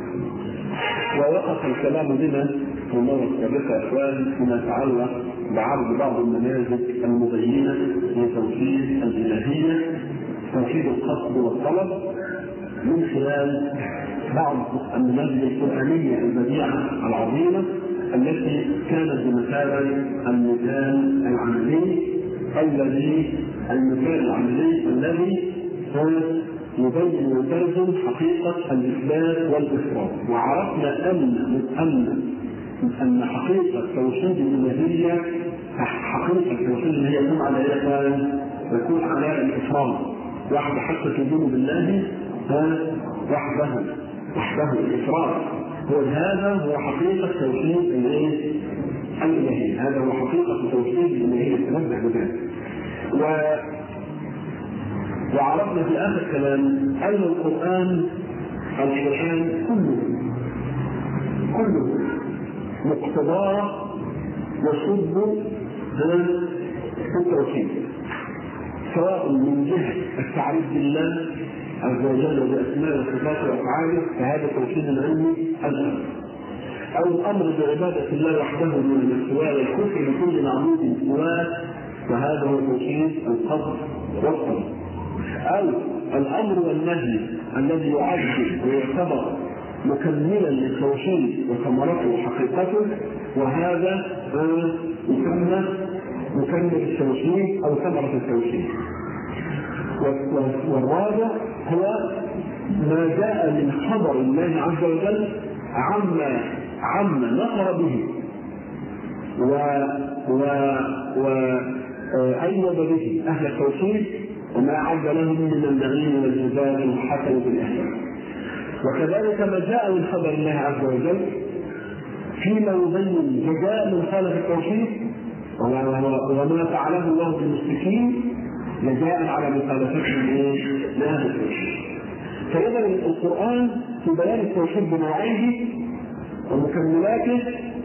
ووقف الكلام بنا في المرة السابقة يا إخوان فيما يتعلق بعرض بعض النماذج المبينة لتوحيد الإلهية، توحيد القصد والطلب، من خلال بعض النماذج القرآنية البديعة العظيمة التي كانت بمثابة المثال العملي الذي المثال العملي الذي هو يبين ويترجم حقيقة الإثبات والإفراد. وعرفنا أن أن أن حقيقة توحيد الإلهية حقيقة توحيد الإلهية يكون على إيه؟ يكون على الإفراد وحده، حتى تؤمنوا بالله وحده وحده الإفراد. هو هذا هو حقيقة توحيد الإلهية، هذا هو حقيقة توحيد الإلهية تنبه بذلك. و... وعرفنا في آخر كلام أن القرآن القرآن كله كله مقتضاه وصده التوحيد، سواء من جهة التعريف بالله عز وجل بأسماء وصفات وأفعاله فهذا توحيد علمي أجل، أو الأمر بعبادة الله وحده من الاستواء والكفر بكل معبود سواه فهذا هو توحيد القصد والطلب، أو الأمر والنهي الذي يعد ويعتبر مكملا للتوحيد وثمرته وحقيقته وهذا يسمى مكمل التوحيد أو ثمرة التوحيد. والرابع هو ما جاء من خبر الله عز وجل عما عما نصر به و و وأيد به أهل التوحيد وما أعد لهم من النعيم والجزاء والحسن في الأهل. وكذلك ما جاء من خبر الله عز وجل فيما يبين جزاء من خالف التوحيد وما فعله الله بالمشركين جزاء على مخالفتهم لهذا التوحيد. فإذا القرآن في بيان التوحيد بنوعيه ومكملاته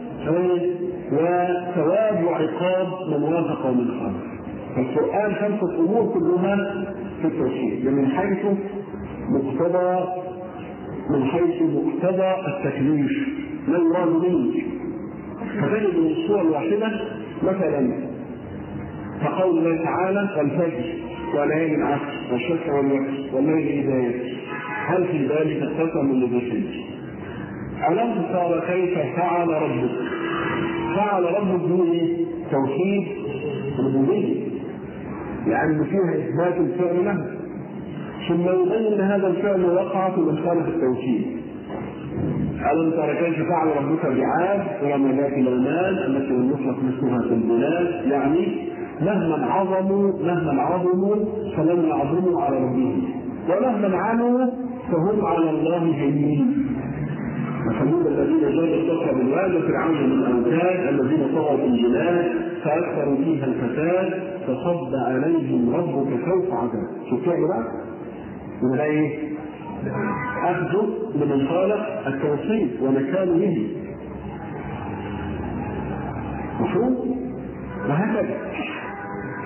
وثواب وعقاب من وافق ومن خالف. القرآن خمسة أمور كلها في التوحيد، من حيث مقتضى من حيث مقتضى التكليف لا يراد منك. فتجد من الصور الواحدة مثلا فقول الله تعالى والفجر وليالي العشر والشفع والوتر والليل إذا يسر هل في ذلك قسم للرسل؟ ألم تر كيف فعل ربك؟ فعل ربك به توحيد ربوبية لأن فيها إثبات الفعل له، ثم يبين هذا الفعل وقعة من خالف التوحيد. ألم تر كيف فعل ربك بعاد إرم ذات العماد التي لم يخلق مثلها في البلاد، يعني مهما عظموا مهما عظموا فلم يعظموا على ربهم ومهما عنوا فهم على الله هينين. وثمود الذين جاءوا الصخر بالواد وفرعون بالاوتاد الذين طغوا في البلاد فاكثروا فيها الفساد فصب عليهم ربك سوط عذاب. شوف كده بقى من ايه؟ اخذوا من خالق التوحيد ومكانه به مفهوم؟ وهكذا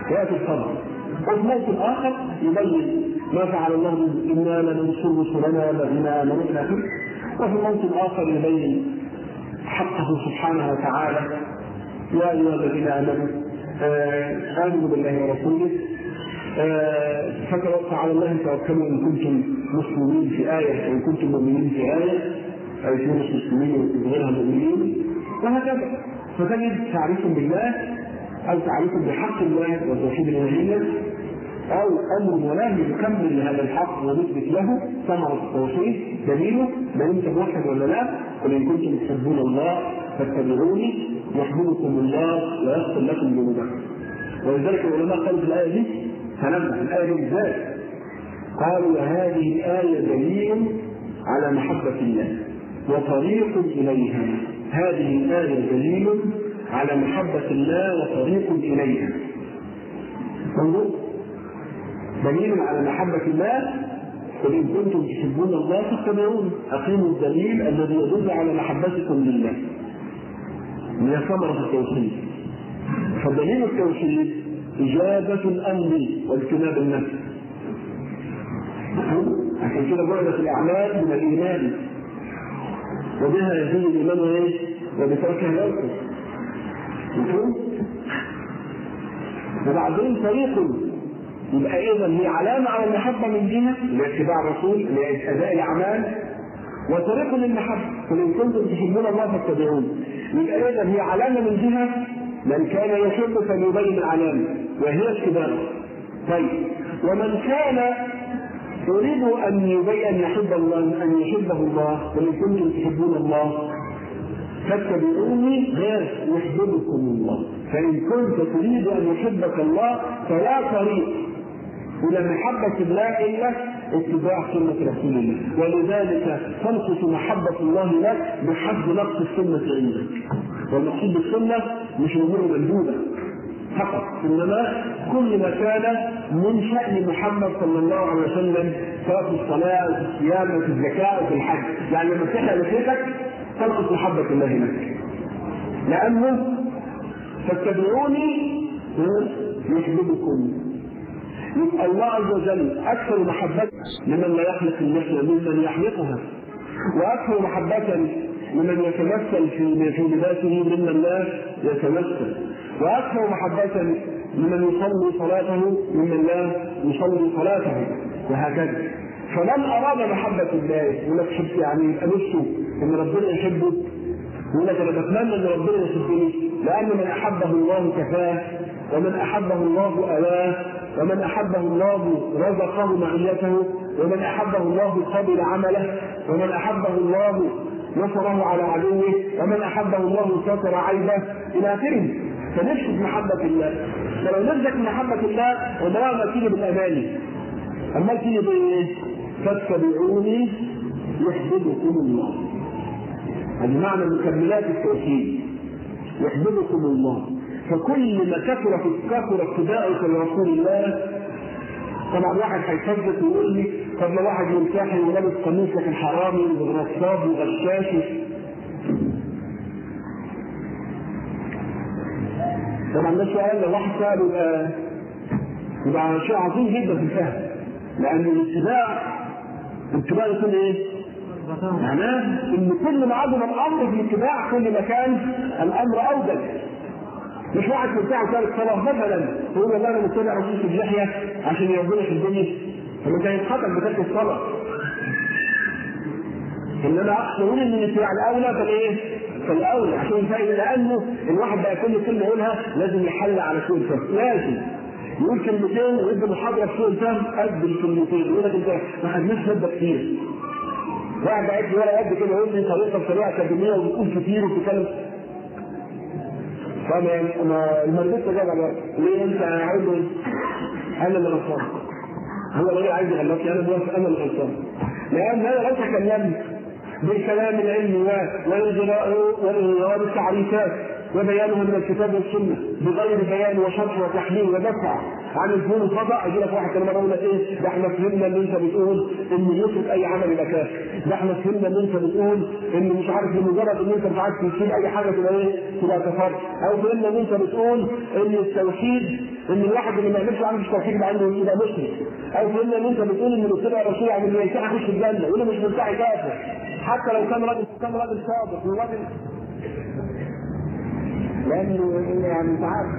يأتي الخبر. وفي موطن آخر يبين ما فعل الله به إنا لننصر رسلنا والذين آمنوا إلى آخره. وفي موطن آخر يبين حقه سبحانه وتعالى يا أيها الذين آمنوا آمنوا بالله ورسوله فتوكلوا على الله توكلوا إن كنتم مسلمين في آية وإن كنتم مؤمنين في آية أو في مسلمين وفي غيرها مؤمنين وهكذا. فتجد تعريف بالله أو تعريف بحق الله وتوحيد الألوهية أو أمر ونهي يكمل لهذا الحق ونثبت له ثمرة التوحيد دليله ما أنت موحد ولا لا. قل إن كنتم تحبون الله فاتبعوني يحببكم الله ويغفر لكم ذنوبكم. ولذلك العلماء قالوا في الآية دي هنبدأ الآية دي بالذات قالوا وهذه الآية دليل على محبة الله وطريق إليها. هذه الآية دليل على محبة الله وطريق إليها. انظر دليل على محبة الله. قل إن كنتم تحبون الله فاتبعوني أقيموا الدليل الذي يدل على محبتكم لله من ثمرة التوحيد. فدليل التوحيد إجابة الأمر واجتناب النفس. عشان كده بعدت الأعمال من الإيمان وبها يزيد الإيمان وإيه؟ وبتركها يركض. وبعدين طريق يبقى إذا هي علامة على المحبة من جهة لاتباع الرسول لأداء الأعمال وطريق للمحبة. قل إن كنتم تحبون الله فاتبعوني. يبقى إذا هي علامة من جهة من كان يحب فليبين العلامة وهي اتباعه. طيب ومن كان يريد أن يبين أن يحب الله أن يحبه الله قل إن كنتم تحبون الله فاتبعوني غير يحببكم الله. فإن كنت تريد أن يحبك الله فلا طريق إلى محبة الله إلا اتباع سنة رسول الله. ولذلك تنقص محبة الله لك بحد نقص السنة عندك. والمقصود بالسنة مش الأمور مندوبة فقط، إنما كل ما كان من شأن محمد صلى الله عليه وسلم سواء في الصلاة وفي الصيام وفي الزكاة وفي الحج. يعني لما تحل لفيتك تنقص محبة الله لك، لأنه فاتبعوني يحببكم. يبقى الله عز وجل أكثر محبة لمن لا يخلق اللحية ممن يحلقها، وأكثر محبة لمن يتمثل في في لباسه ممن لا يتمثل، وأكثر محبة لمن يصلي صلاته ممن لا يصلي صلاته، وهكذا. فمن أراد محبة الله يقول لك حب يعني يبقى نفسه إن ربنا يحبه، يقول لك أنا بتمنى إن ربنا يحبني، لأن من أحبه الله كفاه، ومن أحبه الله أواه، ومن أحبه الله رزقه معيته، ومن أحبه الله قبل عمله، ومن أحبه الله نصره على عدوه، ومن أحبه الله ستر عيبه إلى آخره. فنفسك محبة الله. فلو نفسك محبة الله عمرها ما تيجي بالأماني، أما تيجي بإيه؟ فاتبعوني يحببكم الله. هذه معنى مكملات التوحيد، يحببكم الله. فكل ما كثر في كثر اتباعك لرسول الله. طبعا واحد هيصدق ويقول لي طب ما واحد ينتحي ولابس قميص لكن حرامي ونصاب وغشاش. طبعا ده سؤال لو واحد سأله يبقى يبقى شيء عظيم جدا في الفهم، لأن الاتباع الاتباع يكون ايه؟ معناه ان كل ما عظم الامر في الاتباع كل ما كان الامر اوجد. مش واحد متبع ثالث صلاه مثلا يقول والله انا متبع رسول في اللحيه عشان يربنا في الدنيا، فما كان يتخطب بترك الصلاه. انما اقصد ان الاتباع الاولى فالايه؟ فالاولى عشان الفائده، لانه الواحد بقى كل كلمه يقولها لازم يحل على سوء الفهم، لازم يقول كلمتين ويدي محاضره في سوء الفهم قد الكلمتين، يقول لك انت ما خدناش ماده كتير. واحد قاعد ولا قد كده يقول لي طريقه بطريقه اكاديميه وبتقول كتير وبتتكلم. فانا المريض جاب على ليه انت عايز انا اللي غلطان؟ هو الراجل عايز يغلطني انا موافق انا اللي غلطان، لان انا لو تكلمت بالكلام العلمي والجواب التعريفات وبيانها من الكتاب والسنه بغير بيان وشرح وتحليل ودفع عن الفهم الخطا، يجي لك واحد كلمه يقول لك ايه؟ ده احنا فهمنا ان انت بتقول ان يترك اي عمل يبقى كافر، ده احنا فهمنا ان انت بتقول ان مش عارف لمجرد ان انت مش عارف تشيل اي حاجه تبقى ايه؟ تبقى كفر، او فهمنا ان انت بتقول ان التوحيد ان الواحد اللي ما يعملش عمل التوحيد يبقى عنده يبقى مشرك، او تقول ان انت بتقول ان اللي اتبع الرسول يعني اللي ينتهي يخش الجنه، يقول مش منتهي كافر حتى لو كان راجل كان راجل صادق وراجل، لانه يعني انت عارف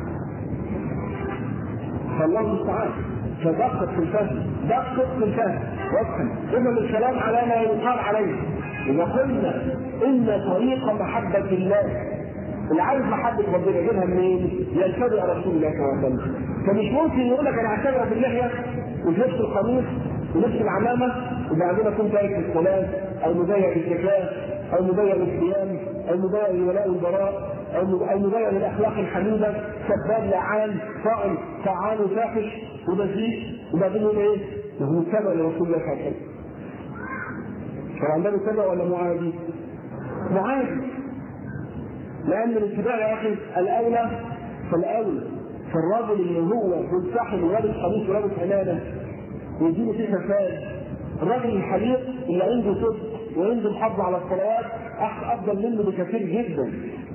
فالله المستعان. فدقق في الفهم، دقق في الفهم وافهم، إذا الكلام على ما يقال عليه. إذا قلنا إن طريق محبة الله اللي عايز محبة ربنا يجيبها منين؟ يتبع رسول الله صلى الله عليه وسلم. فمش ممكن يقول لك أنا هتبع باللحية ولبس القميص ولبس العمامة وبعدين أكون تارك الصلاة أو مضيع بالزكاة أو مضيع بالصيام أو مضيع للولاء والبراء أو مضيع للأخلاق الحميدة، سباب لعان طائل طعان وفاحش وبذيء، وبعدين يقول إيه؟ هو متبع لرسول الله صلى الله عليه وسلم. فعندنا متبع ولا معادي؟ معادي. لأن الاتباع يا أخي الأولى فالأولى، فالرجل اللي هو منسحب ولابس قميص ولابس عمامة ويجيله فيه فساد، الراجل الحليق اللي عنده صدق وعنده محافظة على الصلوات أفضل منه بكثير جدا.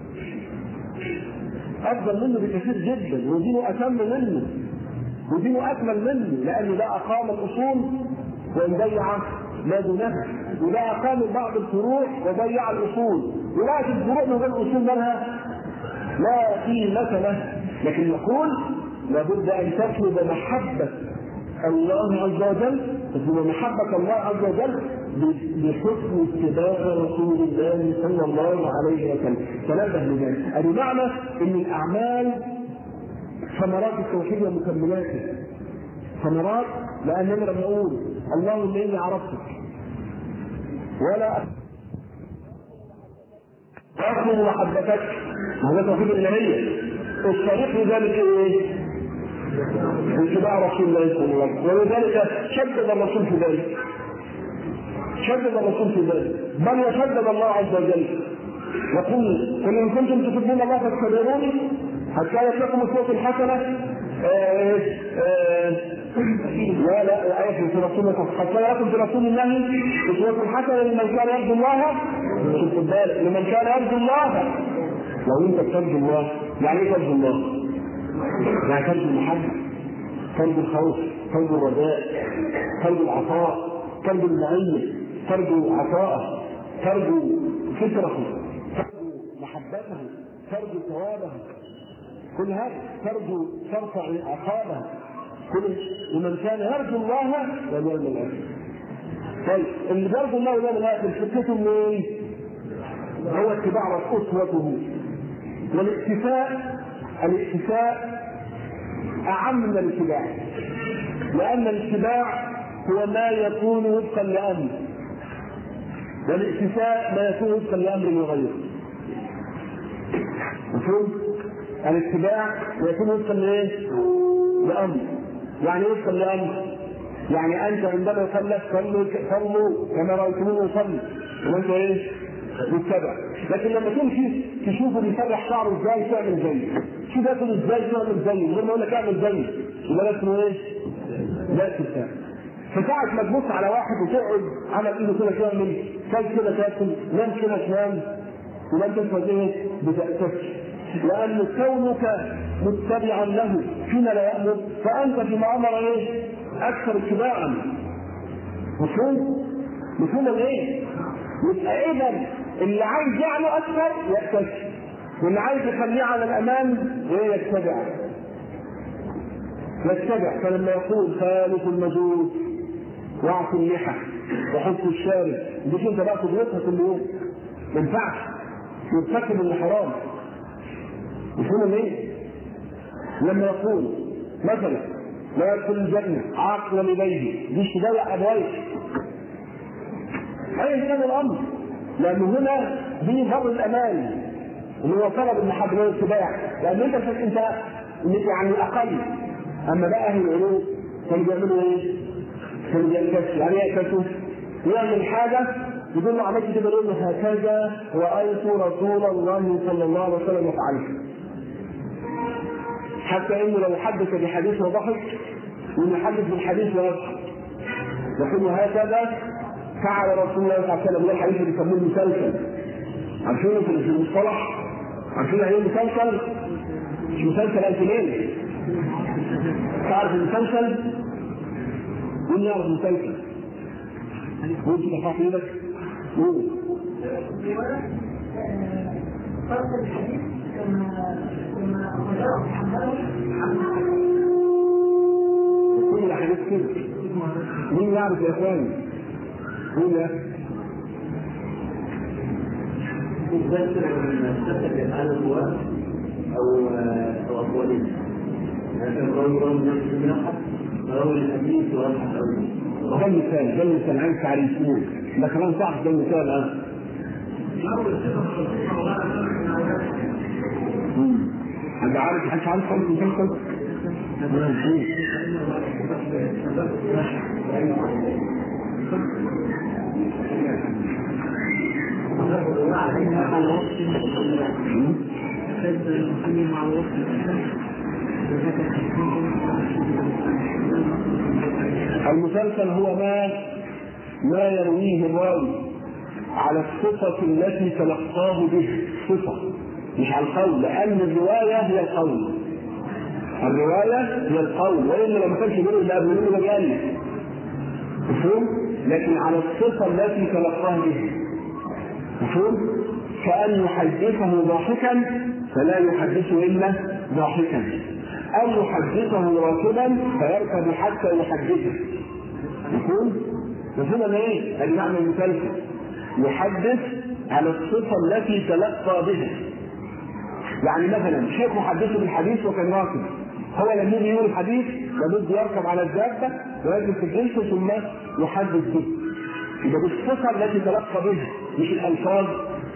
أفضل منه بكثير جدا، ودينه أتم منه ودينه أكمل منه، لأنه ده أقام الأصول وإن ضيع ما دونها، وده أقام بعض الفروع وضيع الأصول، ولاش الفروع من غير الأصول منها لا قيمة له. لكن نقول لابد أن تطلب محبة الله عز وجل، تطلب محبة الله عز وجل بحسن اتباع رسول الله صلى الله عليه وسلم. تنبه لذلك، هذا معنى أن الأعمال ثمرات التوحيد ومكملاته. ثمرات، لأننا لما نقول اللهم إني عرفتك ولا أطلب محبتك، هذا توحيد الإلهية. الطريق لذلك إيه؟ اتباع رسول الله صلى الله عليه وسلم، ولذلك شدد الرسول في ذلك، شدد الرسول في ذلك، بل وشدد الله عز وجل يقول قل إن كنتم تحبون الله فاتبعوني حتى يأتيكم الصوت الحسنة لا لا آية في رسول الله حتى يأتيكم في رسول الله الصوت الحسنة لمن كان يرجو الله. شوف بالك، لمن كان يرجو الله. لو أنت ترجو الله يعني إيه ترجو الله؟ يعني ترجو المحبة، ترجو الخوف، ترجو الرجاء، ترجو العطاء، ترجو المعية، ترجو عطاءه، ترجو فكره، ترجو محبته، ترجو ثوابه، كل هذا ترجو ترفع عقابه. كل ومن كان يرجو الله واليوم الاخر. طيب اللي بيرجو الله واليوم الاخر فكرته منين؟ هو اتباع اسوته والاكتفاء. الاكتفاء اعم من الاتباع، لان الاتباع هو ما يكون وفقا لامر، والاكتفاء ما يكون وفقا لامر وغيره. مفهوم؟ الاتباع يكون وفقا لايه؟ لامر. يعني وفقا لامر، يعني انت عندما يقال صلوا صلوا كما رايتموني اصلي، وانت ايه؟ متبع. لكن لما تمشي تشوفه بيسرح شعره ازاي تعمل زيه، شوف ياكل ازاي تعمل زيه، لما يقول لك اعمل زيه يبقى ده اسمه ايه؟ ده اتباع. فساعة ما تبص على واحد وتقعد عمل ايده كده تعمل، كل كده تاكل، نام كده تنام، يبقى انت اسمك ايه؟ بتأتفش. لأن كونك متبعا له فيما لا يأمر فأنت فيما أمر ايه؟ أكثر اتباعا. مفهوم؟ مفهوم الايه؟ يبقى إذا اللي عايز يعمل أكثر يأتفش، واللي عايز يخليه على الأمان ايه؟ يتبع. يتبع. فلما يقول خالف المجوس واعطوا اللحى وحط الشارب، مش انت بقى تضغطها كل يوم، ما ينفعش، يرتكب اللي حرام. يفهموا ايه؟ لما يقول مثلا لا يدخل الجنه عاق والديه، دي تضيع ابويه، ايا كان الامر، لانه هنا دي بر الامان اللي هو طلب المحبه والاتباع، لان انت انت يعني اقل. اما بقى اهل العلوم كانوا بيعملوا ايه؟ كانوا بينكسوا. يعني ايه ينكسوا؟ يعمل حاجه يقول له عملت كده، يقول له هكذا رايت رسول الله صلى الله عليه وسلم يفعله. حتى انه لو حدث بحديث وضحك ويحدث بالحديث ويضحك، يقول هكذا فعل رسول الله صلى الله عليه وسلم. ده الحديث اللي بيسموه المسلسل، عارفينه في المصطلح؟ عارفين يعني ايه مسلسل؟ مش مسلسل ألف ليلة، تعرف المسلسل؟ مين يعرف المسلسل؟ قول تفاح ايدك. قول. فرق الحديث كما كما أخبره محمد كل الحديث كده. مين يعرف يا اخواني؟ مين يا؟ يذكر من تسبب الآن القوات أو أو أقوالين. لكن قول قول نفس النحت قول الحديث والحديث أول. ده المثال، ده المثال عن تعريفين. ده كمان صح، ده المثال اه. أنت عارف حد عارف خالص المسلسل؟ المسلسل هو ما ما يرويه الراوي على الصفة التي تلقاه به، صفة مش على القول، لأن الرواية هي القول. الرواية هي القول، وإلا لو ما كانش بيقول اللي قبل منه مجال. مفهوم؟ لكن على الصفة التي تلقاه به. مفهوم؟ كأن يحدثه ضاحكا فلا يحدثه إلا ضاحكا، أو يحدثه راكبا فيركب حتى يحدثه. مفهوم؟ مفهوم ايه؟ المعنى المسلسل يحدث على الصفة التي تلقى بها. يعني مثلا شيخ محدثه بالحديث وكان راكب، هو لما يجي يقول الحديث لابد يركب على الدابة ويجلس في الجلسة ثم يحدث به. يبقى بالصفة التي تلقى بها مش الألفاظ.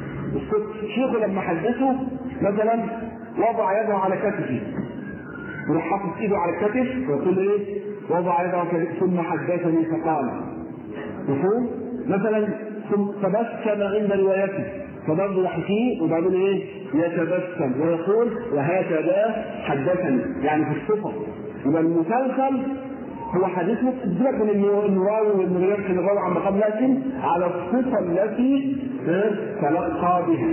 شيخه لما حدثه مثلا وضع يده على كتفه، يروح حاطط ايده على الكتف ويقول ايه؟ وضع يده على كتفه ثم حدثني فقال. مفهوم؟ مثلا ثم تبسم عند روايته، فبرضه يحكيه وبعدين ايه؟ يتبسم ويقول وهكذا حدثني، يعني في الصفة. يبقى المسلسل هو حديث سيبك من الراوي والمروي في الراوي عن مقام، لكن على الصفة التي تلقى بها.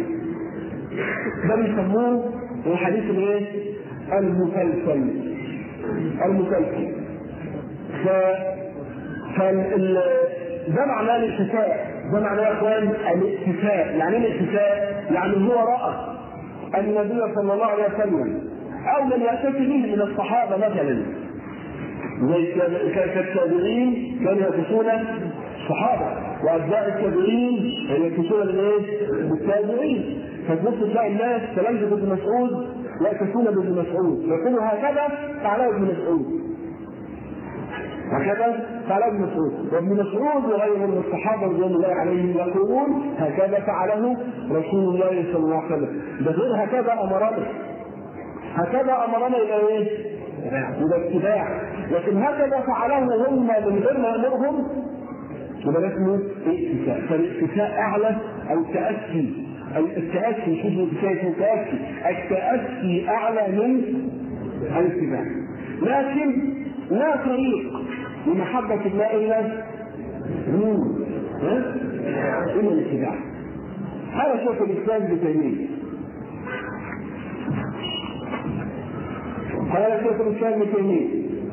ده بيسموه الحديث الايه؟ المسلسل. المسلسل. ف فال ده معناه الاكتفاء، ده معناه يا اخوان الاكتفاء. يعني ايه الاكتفاء؟ يعني هو راى النبي صلى الله عليه وسلم او من يأتي به من الصحابه مثلا، زي كالتابعين كانوا يقصون الصحابه، واتباع التابعين يقصون الايه؟ بالتابعين. فتبص تلاقي الناس تلمذ ابن مسعود يقصون بابن مسعود، يقولوا هكذا فعله ابن مسعود، هكذا فعله ابن مسعود، وابن مسعود وغيره من الصحابه رضوان الله عليهم يقولون هكذا فعله رسول الله صلى الله عليه وسلم. ده غير هكذا امرنا، هكذا امرنا الى ايه؟ الى اتباع. لكن هكذا فعله هم من غير ما يامرهم يبقى اسمه اكتفاء. فالاكتفاء اعلى او التاسي، او التاسي شوفوا التاسي التاسي التاسي اعلى من الاتباع. لكن لا طريق لمحبة الله إلا نور إلا الاتباع. هذا شيخ الإسلام ابن تيمية. قال شيخ الإسلام ابن تيمية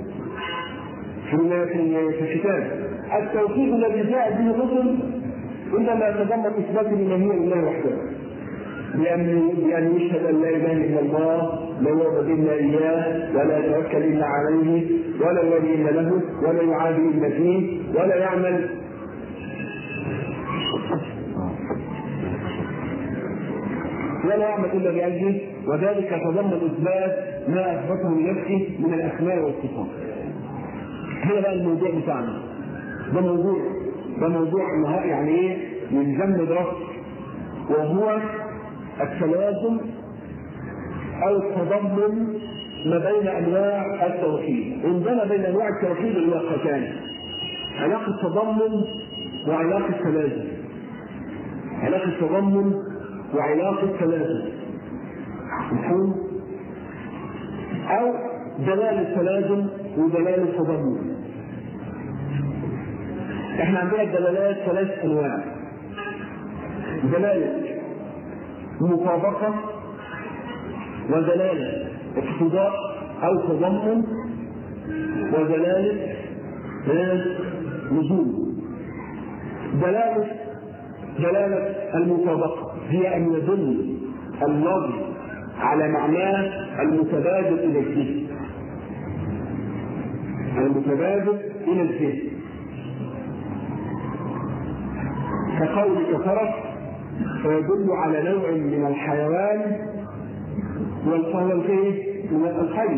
في الكتاب التوحيد الذي جاء به الرسل إنما يتضمن إثبات الإلهية لله وحده، بأن يشهد أن لا إله إلا الله، لا يعبد إلا إياه، ولا يتوكل إلا عليه، ولا يولي إلا له، ولا يعادي إلا فيه، ولا يعمل ولا يعمل إلا بأجله، وذلك يتضمن إثبات ما أثبته لنفسه من الأسماء والصفات. هنا بقى الموضوع بتاعنا، ده موضوع ده موضوع يعني إيه؟ يلزم دراسة، وهو التلازم او التضمن ما بين انواع التوحيد. عندنا بين انواع التوحيد علاقتان، علاقه تضمن وعلاقه تلازم. علاقه تضمن وعلاقه تلازم، مفهوم؟ او دلاله تلازم ودلاله تضمن. احنا عندنا الدلالات ثلاث انواع: دلاله مطابقة، ودلالة اقتضاء أو تضمن، ودلالة نزول. دلالة دلالة المطابقة هي أن يدل اللفظ على معناه المتبادل إلى الذهن، المتبادل إلى الذهن، كقولك فرس فيدل على نوع من الحيوان والفهو من الخيل.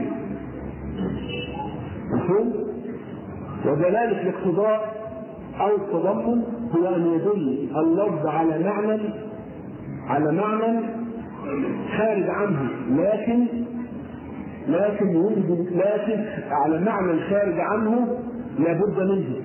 مفهوم؟ ودلالة الاقتضاء أو التضمن هو أن يدل اللفظ على معنى على معنى خارج عنه، لكن لكن يوجد لكن على معنى خارج عنه لابد منه.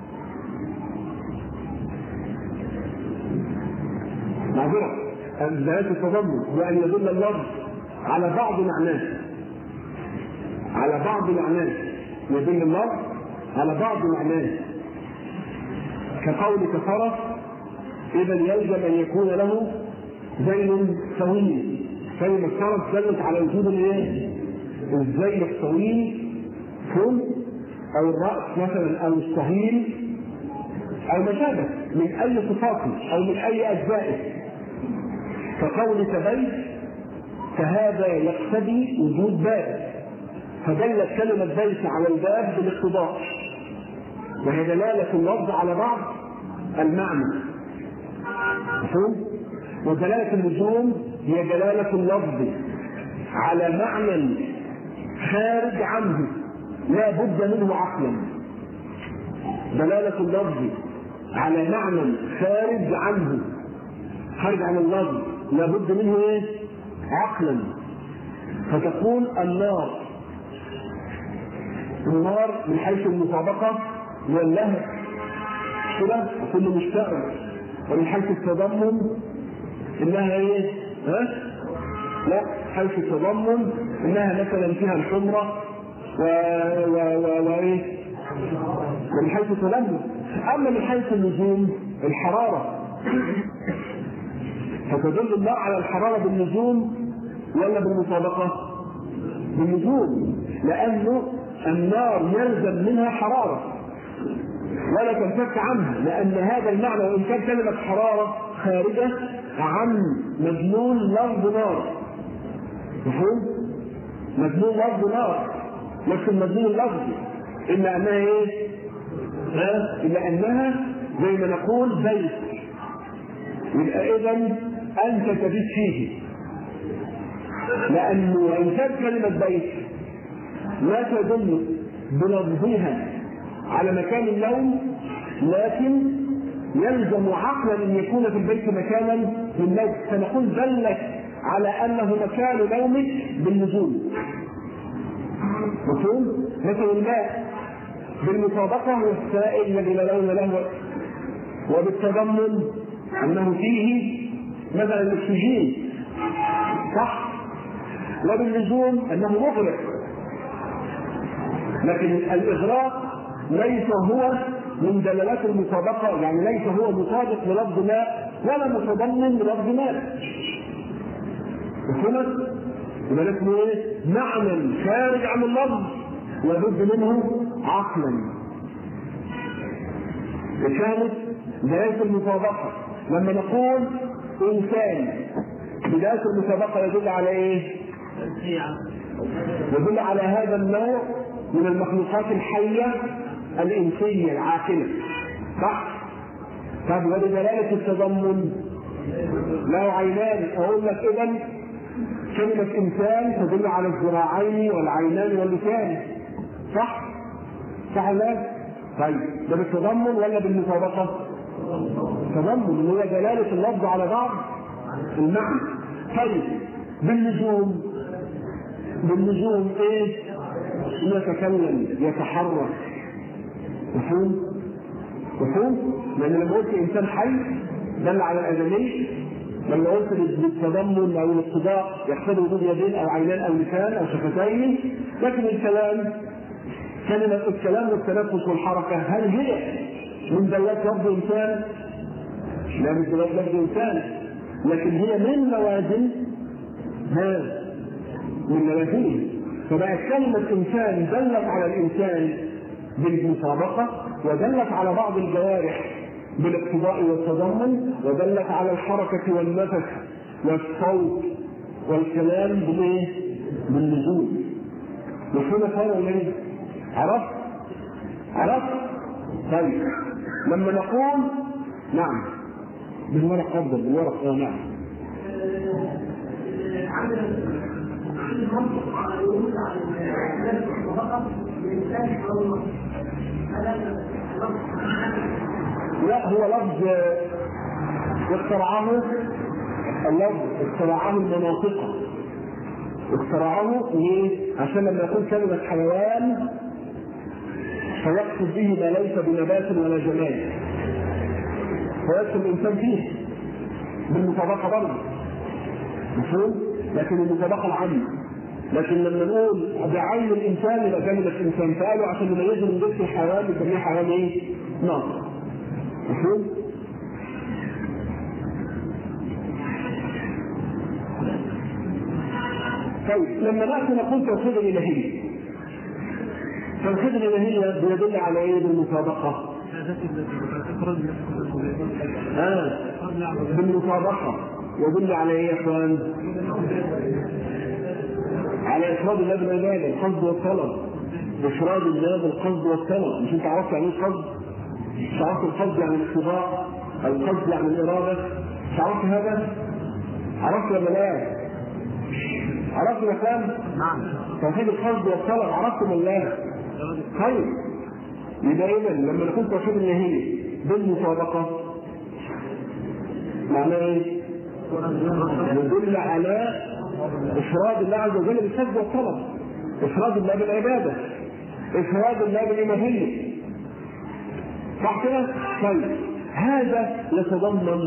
معذرة، دلالة التضمن هو أن يدل اللفظ على بعض معناه على بعض معناه يدل اللفظ على بعض معناه، كقولك فرس إذا يلزم أن يكون له ذيل طويل. كلمة فرس دلت على وجود الايه؟ الذيل الطويل فم أو الرأس مثلا أو الصهيل أو ما شابه من أي صفاته أو من أي أجزائه. كقولك بيت فهذا يقتضي وجود باب، فدلت كلمة بيت على الباب بالاقتضاء، وهي دلالة اللفظ على بعض المعنى. مفهوم؟ ودلالة اللزوم هي دلالة اللفظ على معنى خارج عنه لا بد منه عقلا. دلالة اللفظ على معنى خارج عنه خارج عن اللفظ لا بد منه ايه؟ عقلا. فتقول النار النار من حيث المطابقة واللهب كده كل مشتغل، ومن حيث التضمن انها ايه؟ ها؟ لا، حيث التضمن انها مثلا فيها الحمرة و و و وايه؟ ومن حيث التضمن. اما من حيث اللزوم الحرارة، فتدل النار على الحرارة باللزوم ولا بالمطابقة؟ باللزوم، لأنه النار يلزم منها حرارة ولا تنفك عنها، لأن هذا المعنى وإن كان كلمة حرارة خارجة عن مجنون لفظ نار. مفهوم؟ مجنون لفظ نار نفس المجنون اللفظي، إلا أنها إيه؟ إلا أنها زي ما نقول بيت، يبقى إذن أنت تبيت فيه، لأنه وإن كانت كلمة بيت لا تدل بلفظها على مكان النوم، لكن يلزم عقلا ان يكون في البيت مكانا للنوم، فنقول دلت على انه مكان نومك بالنزول. مفهوم؟ مثل الماء بالمطابقه والسائل الذي لا لون له، وبالتضمن انه فيه مثلا الاكسجين، صح؟ وباللزوم انه مغرق. لكن الاغراق ليس هو من دلالات المطابقة، يعني ليس هو مطابق للفظ ماء ولا متضمن للفظ ماء. فهمت؟ يبقى ده اسمه ايه؟ معنى خارج عن اللفظ لابد منه عقلا. كانت دلالة المطابقة لما نقول انسان، بداية المطابقة يدل على ايه؟ يدل على هذا النوع من المخلوقات الحية الإنسية العاقلة، صح؟ طب ولدلالة التضمن له عينان، أقول لك إذا كلمة إنسان تدل على الذراعين والعينان واللسان، صح؟ صح ولا؟ طيب ده بالتضمن ولا بالمطابقة؟ تضمن اللي هو دلالة اللفظ على بعض المعنى. طيب باللزوم باللزوم إيه؟ يتكلم يتحرك. مفهوم؟ مفهوم؟ لأن لما قلت إنسان حي دل على الأدمي، لما قلت بالتضمن أو الاقتضاء يقتضي وجود يدين أو عينان أو لسان أو شفتين. لكن الكلام كلمة الكلام والتنفس والحركة هل هي من دلالات لفظ إنسان؟ لا، من دلالات لفظ إنسان، لكن هي من لوازم ما من لوازمه. فبقت كلمة إنسان دلت على الإنسان بالمسابقة، ودلت على بعض الجوارح بالاقتضاء والتضمن، ودلت على الحركة والنفس والصوت والكلام بالايه؟ بالنزول. مفهوم هذا ولا ايه؟ عرفت؟ عرفت؟ طيب لما نقول نعم بالورق افضل بالورق اه نعم. لا هو لفظ اخترعه اللفظ اخترعه المناطق، اخترعه ليه؟ عشان لما يكون كلمة حيوان فيقصد به ما ليس بنبات ولا جماد، فيدخل الإنسان فيه بالمطابقة برضه، مفهوم؟ لكن المطابقة العامة. لكن لما نقول بعين الإنسان يبقى كلمة إنسان، فقالوا عشان نميزه من جنس الحيوان بنسميه حيوان إيه؟ ناطق، مفهوم؟ طيب لما نأتي نقول توحيد الإلهية، توحيد الإلهية بيدل على إيه بالمطابقة؟ آه بالمطابقة يدل على إيه يا إخوان؟ على إفراد الله بالعبادة، القصد والطلب، إفراد الله بالقصد والطلب. مش أنت عرفت يعني إيه القصد؟ مش عرفت القصد يعني الاقتضاء، القصد يعني الإرادة، مش عرفت هذا؟ عرفت ولا لا؟ عرفت يا فندم؟ نعم. توحيد القصد والطلب عرفتم ولا لا؟ طيب يبقى إذا لما نقول توحيد الإلهية بالمطابقة معناه إيه؟ يدل على إفراد الله عز وجل بالقصد والطلب، إفراد الله بالعبادة، إفراد الله بالإلهية، صح كده؟ طيب هذا يتضمن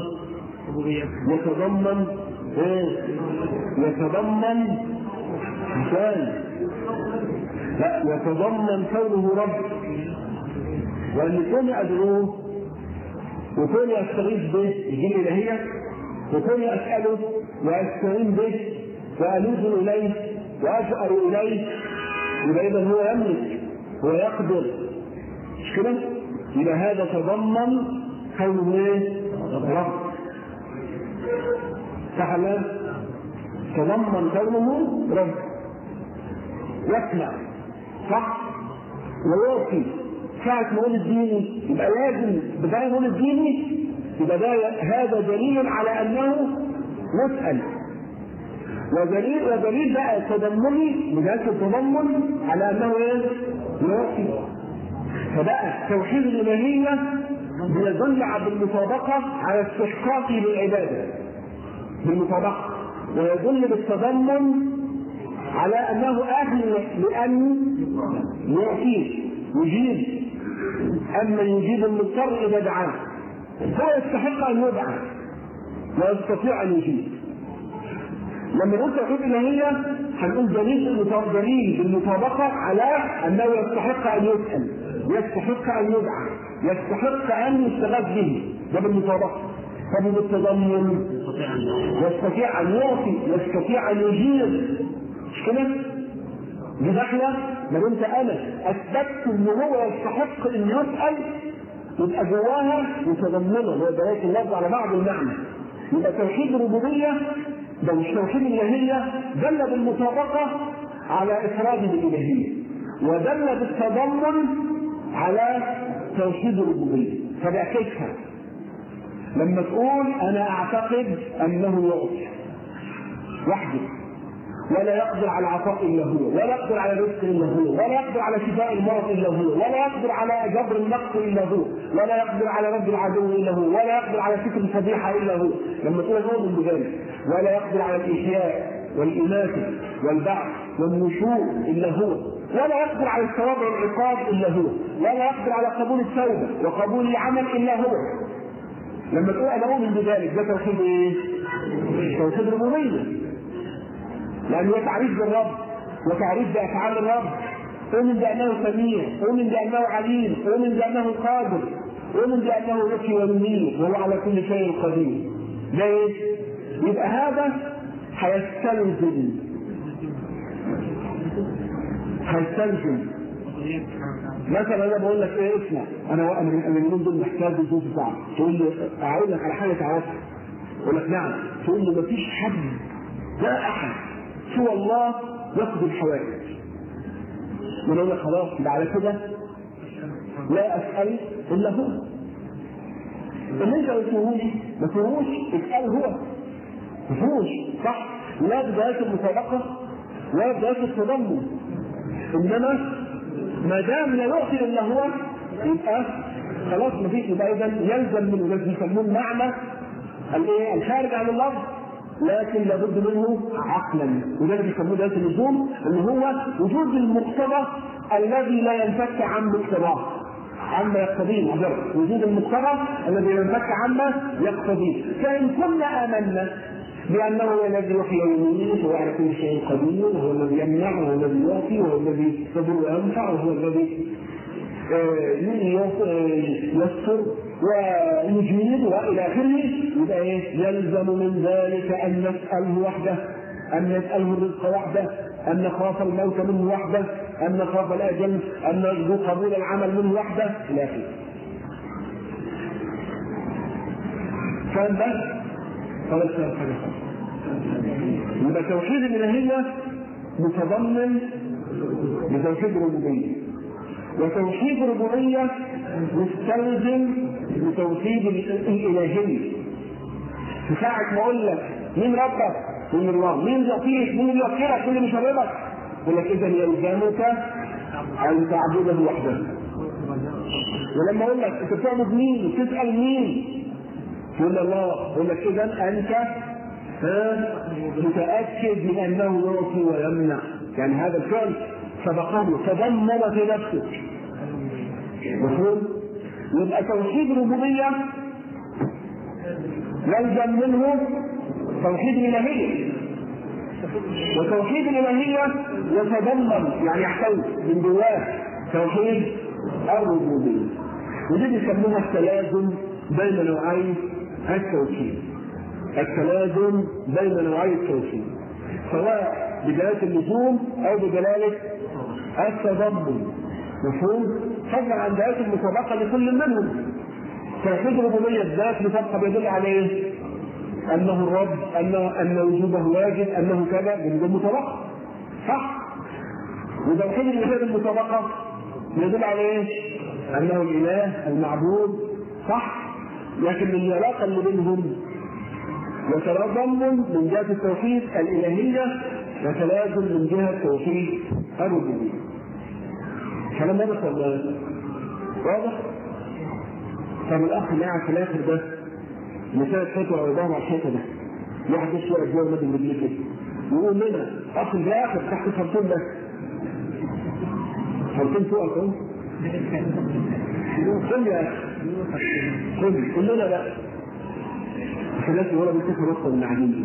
يتضمن ايه؟ يتضمن مثال، لا يتضمن كونه رب، وأن كوني أدعوه وكوني أستغيث به يجيب إلهية، وكوني أسأله وأستعين به وألوذ إليه وأجأر إليه، يبقى إذا هو يملك هو يقدر، مش كده؟ يبقى هذا تضمن كونه ايه؟ رب، صح ولا؟ تضمن كونه رب، يسمع صح ويعطي. ساعة ما ولد ديني يبقى لازم بداية ولد ديني يبقى هذا دليل على أنه يسأل، ودليل ودليل بقى تضمني بذات التضمن على أنه ايه؟ يعطي. فبقى توحيد الإلهية بيدل بالمطابقة على استحقاقه للعبادة بالمطابقة، ويدل بالتضمن على أنه أهل لأن يعطيه يجيب، أما يجيب المضطر إذا دعاه هو يستحق أن يدعى ويستطيع أن يجيب. لما نقول توحيد الإلهية هنقول دليل دليل بالمطابقة على أنه يستحق أن يسأل، يستحق أن يدعى، يستحق أن يستغاث به، ده بالمطابقة. طب بالتضمن يستطيع أن يعطي، يستطيع أن يجيب، مش كده؟ دي داخلة لو أنت أنا أثبتت إن هو يستحق أن يسأل يبقى جواها متضمنة، هو دلالة اللفظ على بعض المعنى. يبقى توحيد الربوبية ده مش توحيد الإلهية، دل بالمطابقة على إفراده بالإلهية، ودل بالتضمن على توحيد الربوبية. فبقى كيف لما تقول أنا أعتقد أنه يعطي وحده ولا يقدر على عطاء إلا هو، ولا يقدر على رزق إلا هو، ولا يقدر على شفاء المرض إلا هو، ولا يقدر على جبر النقص إلا هو، ولا يقدر على رد العدو إلا هو، ولا يقدر على ستر الفضيحة إلا هو، لما تقول هو من بذلك، ولا يقدر على الإحياء والإماتة والبعث والنشور إلا هو، ولا يقدر على الثواب والعقاب إلا هو، ولا يقدر على قبول التوبة وقبول العمل إلا هو. لما تقول أنا أؤمن بذلك ده توحيد إيه؟ توحيد الربوبية، لأنه تعريف بالرب وتعريف بأفعال الرب. أؤمن بأنه سميع، أؤمن بأنه عليم، أؤمن بأنه قادر، أؤمن بأنه يحيي ويميت وهو على كل شيء قدير. ليش؟ يبقى هذا هيستلزم هيستلزم مثلا انا بقول لك ايه اسمع انا انا من اليومين دول محتاج وجود صعب تقول لي اقول لك على حاجه تعرفها اقول لك نعم تقول لي مفيش حد لا احد سوى الله يقضي الحوائج وانا اقول لك خلاص يبقى على كده لا اسال الا هو اللي انت ما تفهموش ما تفهموش اسال هو ما تفهموش صح لا بدايه المسابقه ولا بدايه التضمن انما ما دام لا يعطي الا هو يبقى خلاص ما فيش يبقى اذا يلزم من الذي يسمون معنى الايه الخارج عن اللفظ لكن لابد منه عقلا وذلك يسموه ذات اللزوم اللي هو وجود المقتضى الذي لا ينفك عن مقتضاه عما يقتضيه وجود المقتضى الذي لا ينفك عما يقتضيه فان كنا امنا بانه هو الذي يحيي ويميت وهو على كل شيء قدير وهو الذي يمنع وهو الذي يعطي وهو الذي يضر وينفع وهو الذي يستر ويجيد والى اخره يبقى ايه يلزم من ذلك ان نساله وحده ان نساله الرزق وحده ان نخاف الموت منه وحده ان نخاف الاجل ان نرجو قبول العمل منه وحده الى اخره. فاهم ده؟ خلاص فاهم حاجه يبقى توحيد الالهيه متضمن لتوحيد الربوبيه وتوحيد الربوبيه مستلزم لتوحيد الالهيه. في ساعه ما اقول لك مين ربك؟ مين الله؟ مين يعطيك؟ مين يوكلك؟ مين يشربك؟ يقول لك اذا يلزمك ان تعبده وحده. ولما اقول لك انت بتعبد مين؟ وتسال مين؟ يقول الله يقول لك اذا انت متاكد من انه يعطي ويمنع يعني هذا الفعل سبقه تضمن في نفسك. مفهوم؟ يبقى توحيد الربوبيه يلزم منه توحيد الالهيه وتوحيد الالهيه يتضمن يعني يحتوي من جواه توحيد الربوبيه ودي بيسموها التلازم بين نوعي التوحيد التلازم بين نوعي التوحيد سواء بدلاله اللزوم او بدلاله التضمن. مفهوم؟ فضلا عن دلالة المسابقة لكل منهم. توحيد الربوبية الذات مسابقة بيدل على ايه؟ أنه الرب، أنه أن وجوده واجب، أنه كذا من المسابقة. صح؟ وتوحيد الإله المسابقة بيدل على ايه؟ أنه الإله المعبود. صح؟ لكن العلاقة اللي بينهم يتضمن من جهة التوحيد الإلهية وتلازم من جهة توحيد الربوبية. كلام واضح ولا واضح؟ طب الاخ اللي قاعد في الاخر ده مساعد حيطه ولا يدور على الحيطه ده واحد مش واقف جوه المدن رجليه كده يقول لنا اخ في الاخر تحت الخرطوم ده خرطوم فوق اهو قل يا اخي قل قل لنا بقى الناس اللي ورا بيشوفوا رقم من عديد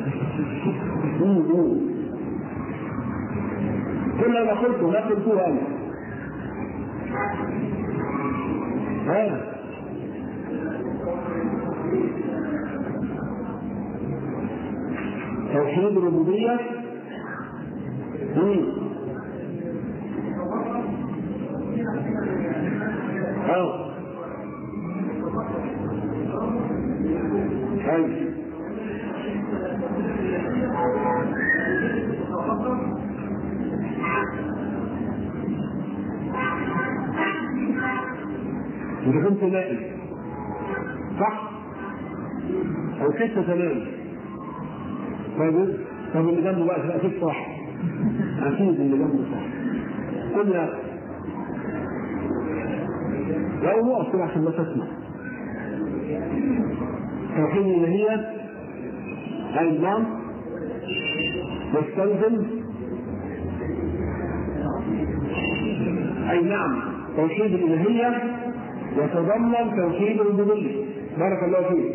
كل ما قلته لا قلته انا ها توحيد الربوبية اه ايوه إذا كنت نائم صح؟ أو كنت تنام طيب طب اللي جنبه بقى أكيد صح أكيد اللي جنبه صح قلنا لو هو أصلا عشان ما تسمع توحيد الإلهية أيضا يستلزم أي نعم توحيد الإلهية يتضمن توحيد الربوبية. بارك الله فيك.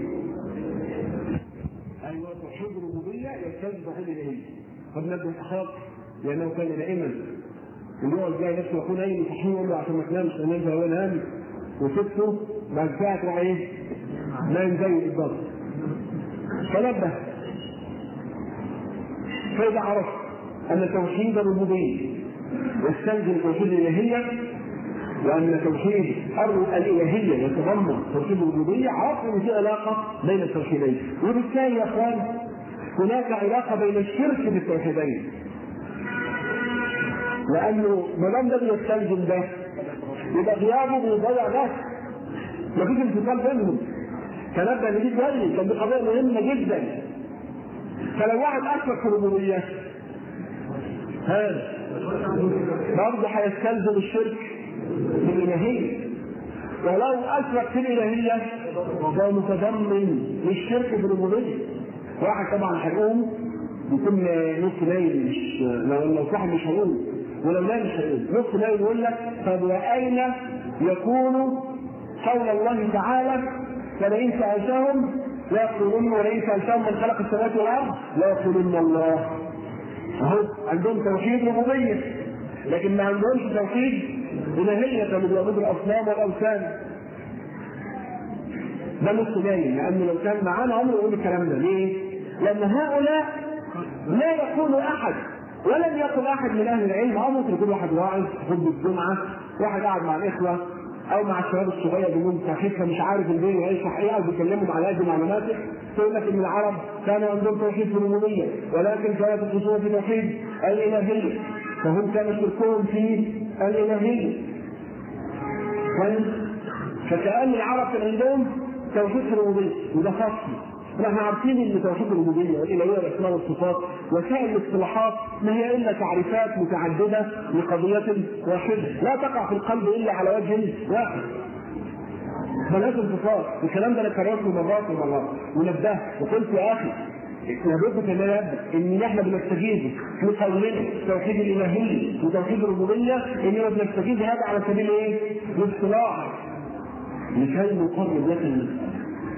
أيوة توحيد الربوبية يستلزم توحيد الإلهية. قد نبه أخاك لأنه كان نائما واليوم جاي نفسه يكون نايم يصحيه يقول له عشان ما تنامش تنام زي هو نام وسبته بعد ساعة تروح إيه؟ نايم زيه بالضبط. فنبه فإذا عرفت أن توحيد الربوبية يستلزم توحيد الالهيه، وان توحيد الالهيه يتضمن توحيد الربوبيه، عرفنا ان في علاقه بين التوحيدين. وبالتالي يا اخوان هناك علاقه بين الشرك بالتوحيدين، لانه ما دام ده بيستلزم ده يبقى غيابه بيضيع ده، مفيش انفصال بينهم. تنبأ ان دي جري كان دي قضيه مهمه جدا. فلو واحد اشرك في الربوبيه هذا برضه هيستلزم الشرك بالالهيه، ولو اشرك في الالهيه ده متضمن للشرك بالربوبيه. واحد طبعا هيقوم يكون نص نايم، مش لو لو صاحب مش هيقوم، ولو نايم مش هيقوم، نص نايم يقول لك طب واين يكون قول الله تعالى فلئن سألتهم لا يقولون ولئن سألتهم من خلق السماوات والارض لا يقولون الله. اهو عندهم توحيد ربوبيه لكن ما عندهمش توحيد الهيه، كانوا بيعبدوا الاصنام والاوثان. ده نص نايم، لانه لو كان معانا عمره يقول الكلام ده. ليه؟ لان هؤلاء لا يقول احد ولم يقل احد من اهل العلم، او ممكن يكون واحد واعظ خطبه الجمعه، واحد قاعد مع الاخوه او مع الشباب الصغير بيقول صحيح مش عارف البيت ويشرح ايه او بيكلمهم على قد معلوماته، يقول لك ان العرب كانوا عندهم توحيد في الربوبيه ولكن كانت الخصوصيه في توحيد الالهيه، فهم كانوا شركهم في الالهيه. فكأن العرب كان عندهم توحيد في الربوبيه، وده فصل. نحن عارفين ان توحيد الربوبيه والالهيه والاسماء والصفات وسائل الاصطلاحات ما هي الا تعريفات متعدده لقضيه واحده لا تقع في القلب الا على وجه واحد. ملهاش انفصال. الكلام ده انا كررته مرات ومرات ونبهت وقلت يا اخي لابد كما يبدو ان احنا بنستجيب في قولنا توحيد الالهيه وتوحيد الربوبيه اننا بنستجيب هذا على سبيل ايه؟ الاصطلاح لكي نقرب لك المسألة.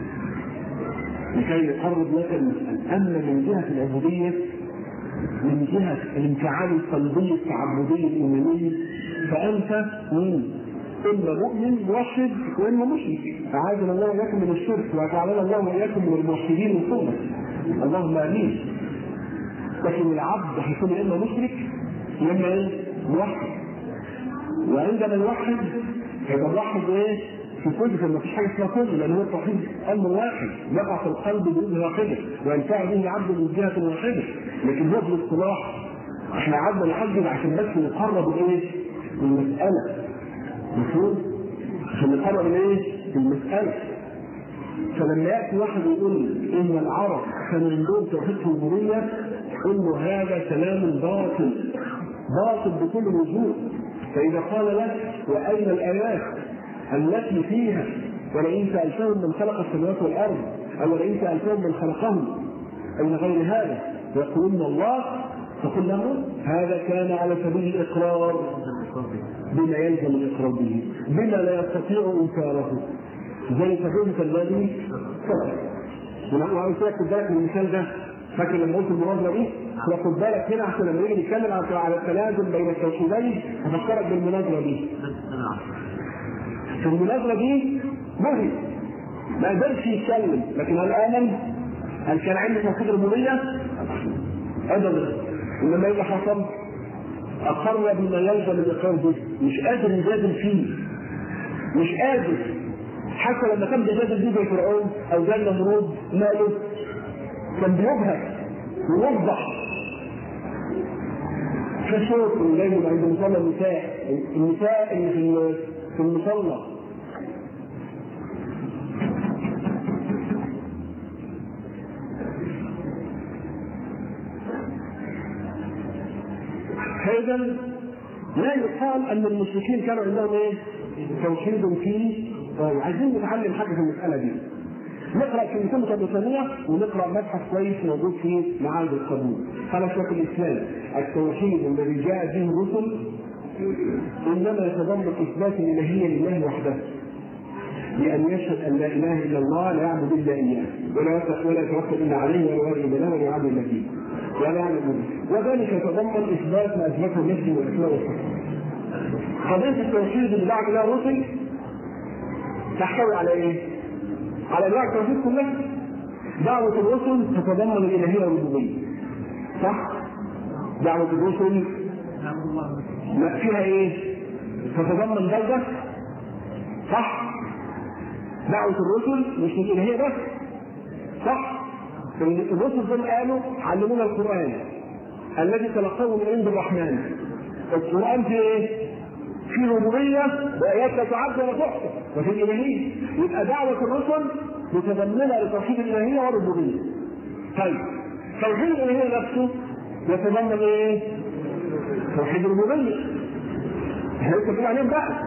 لكي يقرب لك المسألة. أما من جهة العبودية من جهة الانفعال القلبي التعبدي الإيماني فأنت مين؟ إما مؤمن موحد وإما مشرك. أعاذنا الله وإياكم من الشرك وجعلنا الله وإياكم من الموحدين الصوم. اللهم آمين. لكن العبد هيكون إما مشرك وإما إيه؟ موحد. وعندما يوحد هيبقى موحد إيه؟ في كل ما فيش حاجه اسمها كل، لان هو التوحيد امر واحد يقع في القلب باذن واحده وينفع به العبد من جهه واحده، لكن هو بالاصطلاح احنا قعدنا نحدد عشان بس نقرب الايه؟ المساله. مفهوم؟ عشان نقرب الايه؟ المساله. فلما ياتي واحد يقول ان العرب كان عندهم توحيد في الربوبيه قل له هذا كلام باطل باطل بكل وجوه. فاذا قال لك واين الايات التي فيها ولئن سألتهم من خلق السماوات والأرض أو ولئن سألتهم من خلقهم أو من غير هذا يقولون الله، فقل له هذا كان على سبيل الإقرار بما يلزم الإقرار به بما لا يستطيع إنكاره زي فهمت الذي سبق. وقلت لك خد بالك من المثال ده، فاكر لما قلت المناظرة دي؟ خد بالك هنا عشان لما نيجي نتكلم على التلازم بين التوحيدين هفكرك بالمناظرة دي. في المناظرة دي مهم ما قدرش يتكلم، لكن هل آمن؟ هل كان عنده توحيد الربوبية؟ أبدا. إنما إذا حصل أقر بما يلزم الإقرار به، مش قادر يجادل فيه، مش قادر. حتى لما كان بيجادل فيه زي فرعون أو زي النمرود ماله؟ كان بيبهت ويوضح في صوت الليل عند مصلى النساء، النساء اللي في في المصلى هذا لا يقال ان المشركين كانوا عندهم ايه؟ توحيد فيه. عايزين نتعلم حاجه في المساله دي. نقرا كلمتين متبادليه ونقرا مبحث كويس موجود في معاهد القانون. قال شيخ الاسلام التوحيد الذي جاء به الرسل انما يتضمن اثبات الالهيه لله وحده، بأن يشهد أن لا إله إلا الله لا يعبد إلا إياه ولا ولا يتوكل إلا عليه ولا يرغب له ولا يعبد إلا فيه ولا يعبد به، وذلك يتضمن إثبات ما أثبته نفسه والأسماء والصفات. قضية التوحيد اللي بعد لها الرسل تحتوي على إيه؟ على أنواع التوحيد كلها. دعوة الرسل تتضمن الإلهية والربوبية، صح؟ دعوة الرسل لا فيها ايه؟ تتضمن درجة صح؟ دعوة الرسل مش الإلهية بس صح؟ الرسل دول قالوا علمونا القرآن الذي تلقوه من عند الرحمن. القرآن فيه ايه؟ في ربوبية وآيات لا تعد ولا تحصى وفي الإلهية. يبقى دعوة الرسل متضمنة لتوحيد الإلهية والربوبية. طيب توحيد الإلهية نفسه يتضمن ايه؟ توحيد الربوبية. احنا لسه بنقول عليهم بقى.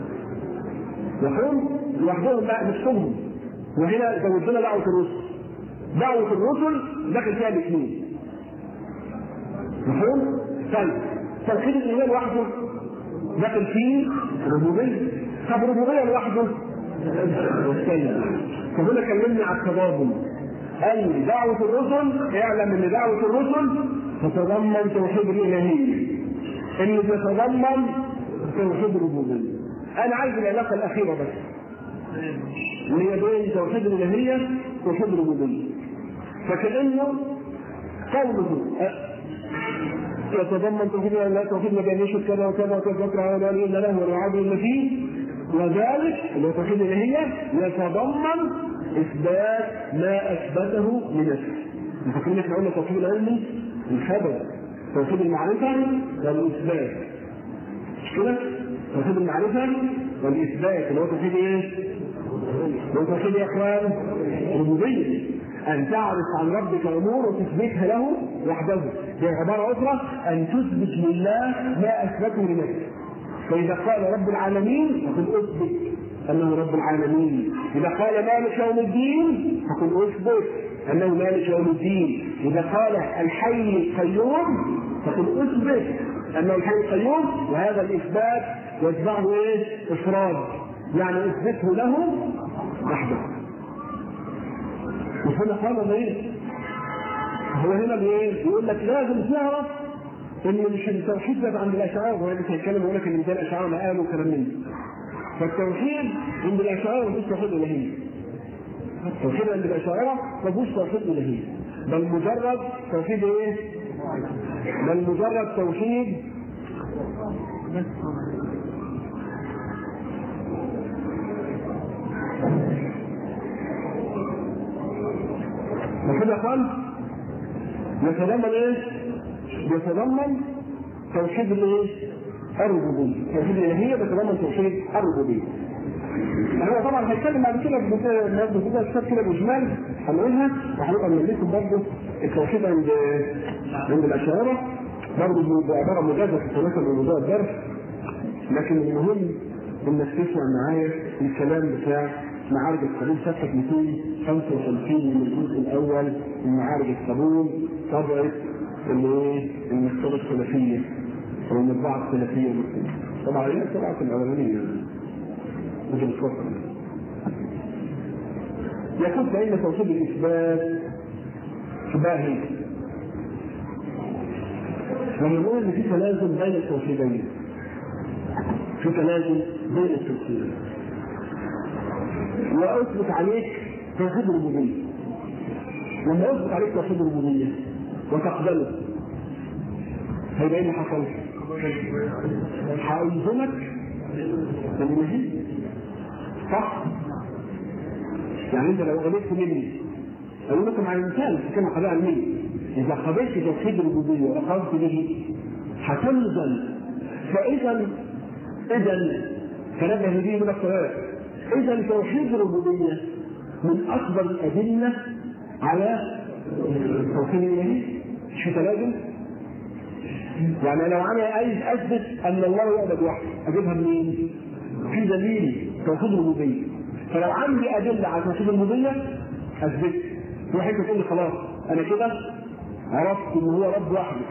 يقول لوحدهم بقى مش كلهم. وهنا زودنا دعوة الرسل. دعوة الرسل داخل فيها الاثنين. مفهوم؟ طيب توحيد الإلهية لوحده داخل فيه ربوبية. طب ربوبية لوحده فهنا كلمني على التضامن. قال دعوة الرسل اعلم ان دعوة الرسل تتضمن توحيد الإلهية اللي تتضمن توحيد الربوبية. انا عايز العلاقة الأخيرة بس اللي هي بين توحيد الإلهية وتوحيد الربوبية. فكأنه قوله يتضمن توحيد لا توحيد ما بين يشهد كذا وكذا وكذا وكذا ولا الا له ولا يعبد الا فيه وذلك اللي هو توحيد الالهيه يتضمن اثبات ما اثبته لنفسه. فاكرين احنا قلنا توحيد العلم الخبر، توحيد المعرفه والاثبات مش كده؟ توحيد المعرفه والاثبات اللي هو توحيد ايه؟ هو توحيد يا اخوان ربوبيه. أن تعرف عن ربك أمور وتثبتها له وحده. بعبارة أخرى أن تثبت لله ما أثبته لنفسه. فإذا قال رب العالمين فقل أثبت أنه رب العالمين. إذا قال مالك يوم الدين فقل أثبت أنه مالك يوم الدين. إذا قال الحي القيوم فقل أثبت أنه الحي القيوم. وهذا الإثبات يتبعه إيه؟ إفراد، يعني أثبته له وحده. وهنا قال ايه؟ هو هنا بايه؟ يقول لك لازم تعرف ان مش التوحيد ده عند الاشاعره، وهو مش هيتكلم يقول لك ان مثال الاشاعره ما قالوا كلام من ده. فالتوحيد عند الاشاعره مش توحيد الهي. التوحيد عند الاشاعره ما فيهوش توحيد الهي، بل مجرد توحيد ايه؟ بل مجرد توحيد وكده قال يتضمن ايه؟ يتضمن توحيد الايه؟ الربوبيه. توحيد الالهيه يتضمن توحيد الربوبيه. هو طبعا هيتكلم بعد كده الناس بتبقى كتاب كده باجمال هنقولها وهنبقى نملكم برضه التوحيد عند عند الاشاعره برضه بعباره مجازه في تناسب موضوع الدرس. لكن المهم انك تسمع معايا الكلام بتاع معارج القبول صفحة مئتين وخمسة وخمسين من الجزء الأول من معارج القبول طبعة اللي المكتبة السلفية أو المطبعة السلفية طبعا هي الطبعة الأولانية مش الفصل. يقول فإن توحيد الإثبات شباهي لما نقول إن في تلازم بين التوحيدين، في تلازم بين التوحيدين وأثبت عليك توحيد الربوبية. لما أثبت عليك توحيد الربوبية وتقبله هيبقى إيه اللي حصل؟ هألزمك بالوجود صح؟ يعني أنت لو غلبت مني أقول لكم على المثال كما قضاء مني إذا قضيت توحيد الربوبية وأقمت به هتلزم. فإذا إذا تنبه به من الصلاة. إذا توحيد الربوبية من أكبر الأدلة على توحيد الإلهية. مش في تلازم؟ يعني لو أنا عايز أثبت أن الله يعبد وحده أجيبها منين؟ في دليل توحيد الربوبية. فلو عندي أدلة على توحيد الربوبية أثبت. في حته تقول لي خلاص أنا كده عرفت إن هو رب وحده.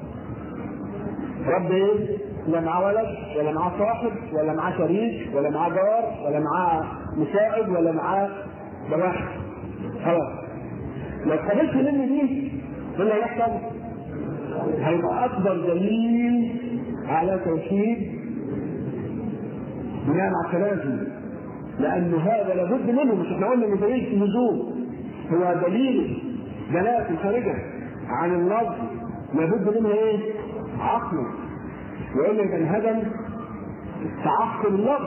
رب إيه؟ لا معاه ولد ولا معاه صاحب ولا معاه شريك ولا معاه جار ولا معاه مساعد ولا معاه ده واحد. خلاص لو قبلت مني دي ايه اللي هيحصل؟ هيبقى اكبر دليل على توحيد بناء على التلازم، لان هذا لابد منه. مش احنا قلنا ان دليل اللزوم هو دليل دلاله خارجه عن اللفظ لابد منه ايه؟ عقله. وإلا يبقى انهدم تعقل اللفظ.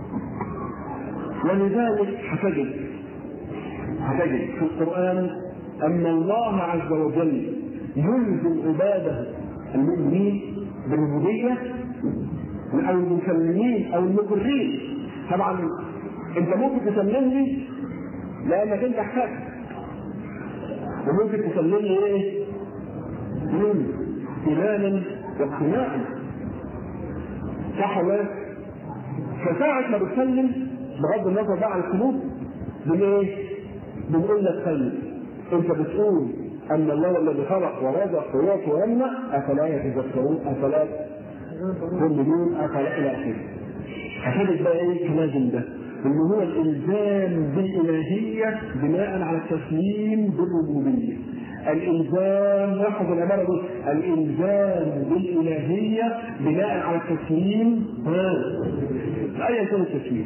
ولذلك هتجد هتجد في القرآن أن الله عز وجل يلزم عباده المؤمنين بالربوبية أو المسلمين أو المقرين. طبعا أنت ممكن تسلمني لأنك أنت حاج، وممكن تسلمني إيه؟ من إيمانا واقتناعا، صح ولا؟ فساعة ما بتسلم بغض النظر بقى عن القلوب بإيه؟ بنقول لك سلم. أنت بتقول أن الله الذي خلق ورزق ويعطي ويمنع، أفلا يتذكرون؟ أفلا يؤمنون؟ أفلا إلى آخره. هتجد بقى إيه التلازم ده؟ إن هو الإلزام بالإلهية بناء على التسليم بالربوبية. الإلزام، لاحظ العبارة دي، الإلزام بالإلهية بناء على التسليم أيا كان التسليم.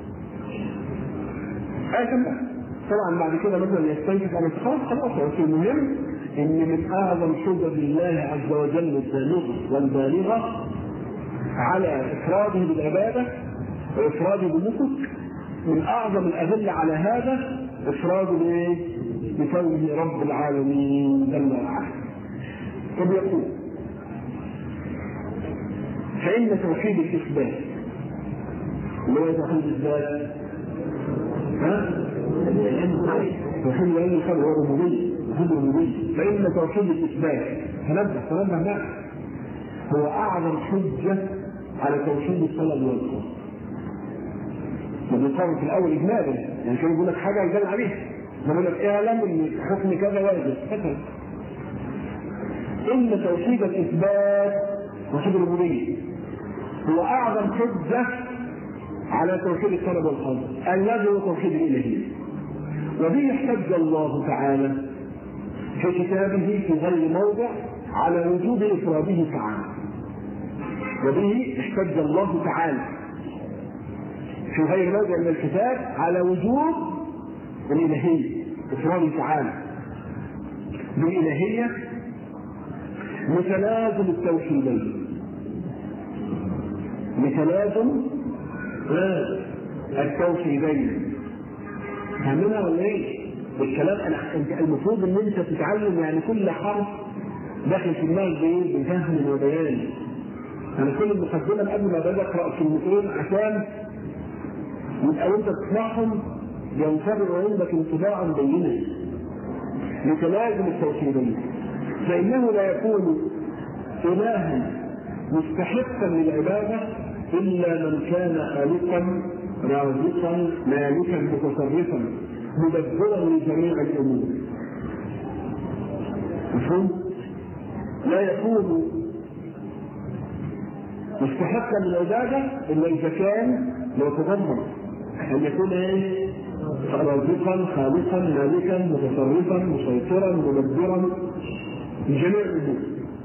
أيا كان طبعا بعد كده مثلا يستنكف على خلاص خلاص. بس المهم ان من اعظم حجج الله عز وجل البالغه والبالغه على افراده بالعباده وافراده بالنسك، من اعظم الادله على هذا افراده بايه؟ بكونه رب العالمين جل وعلا. طب يقول فان توحيد الاثبات اللي هو توحيد الذات ها؟ توحيد العلم كان هو ربوبية، توحيد الربوبية. فإن توحيد الإثبات تنبه تنبه معه هو أعظم حجة على توحيد الطلب والخوف. وبيقام في الأول إجمالا، يعني كان يقول لك حاجة يجال عليها، يقول لك اعلم إن حكم كذا واجب مثلا. إن توحيد الإثبات توحيد الربوبية هو أعظم حجة على توحيد الطلب والخوف الذي هو توحيد الإلهية. وبه احتج الله تعالى في كتابه في غير موضع على وجوب إفراده تعالى. وبه احتج الله تعالى في غير موضع من الكتاب على وجوب الإلهية، إفراده تعالى بالإلهية لتلازم التوحيدين، لتلازم التوحيدين. فاهمينها ولا ايه؟ بالكلام انا انت المفروض ان انت تتعلم يعني كل حرف داخل في دماغك بايه؟ بفهم وبيان. انا كل المقدمه قبل ما بدأ اقرا كلمتين عشان يبقى وانت تسمعهم ينطبع عندك انطباعا بينا لتلازم التوحيدين. فانه لا يكون الها مستحقا للعباده الا من كان خالقا رازقا مالكا متصرفا مدبرا لجميع الامور. مفهوم؟ لا يكون مستحقا للعباده الا اذا كان لو تضمن ان يكون ايه؟ رازقا خالقا مالكا متصرفا مسيطرا مدبرا لجميع الامور،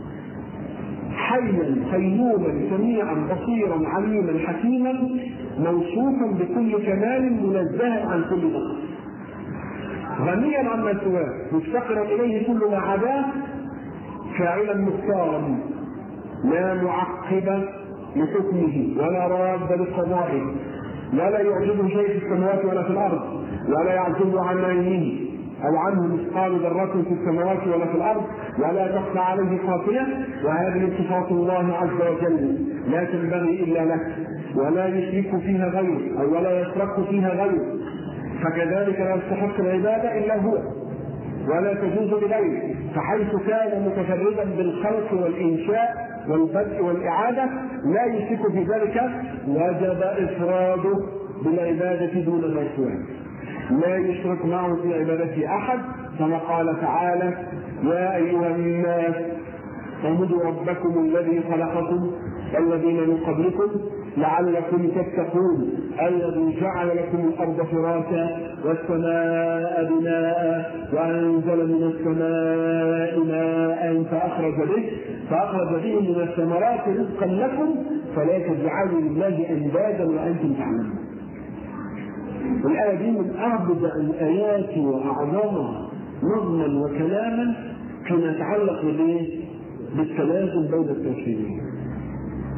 حيا قيوما سميعا بصيرا عليما حكيما موصوفا بكل كمال منزها عن كل نقص غنيا عما سواه مفتقرا اليه كل ما عداه فاعلا مختارا لا معقب لحكمه ولا راد لقضائه ولا يعجبه شيء في السماوات ولا في الارض ولا يعزب عن علمه أو عنه مثقال ذرة في السماوات ولا في الأرض ولا تخفى عليه خافية. وهذه صفات الله عز وجل لا تنبغي إلا له ولا يشرك فيها غيره أو ولا يشرك فيها غيره، فكذلك لا يستحق العبادة إلا هو ولا تجوز بغيره. فحيث كان متفردا بالخلق والإنشاء والبدء والإعادة لا يشرك في ذلك وجب إفراده بالعبادة دون ما سواه، لا يشرك معه في عبادته احد. كما قال تعالى: يا ايها الناس اعبدوا ربكم الذي خلقكم والذين من قبلكم لعلكم تتقون الذي جعل لكم الارض فراشا والسماء بناء وانزل من السماء ماء فاخرج به فاخرج به من الثمرات رزقا لكم فلا تجعلوا لله اندادا وانتم تعلمون. الآية دي من أعبد الآيات وأعظمها نظما وكلاما فيما يتعلق بالتلازم بين التوحيدين.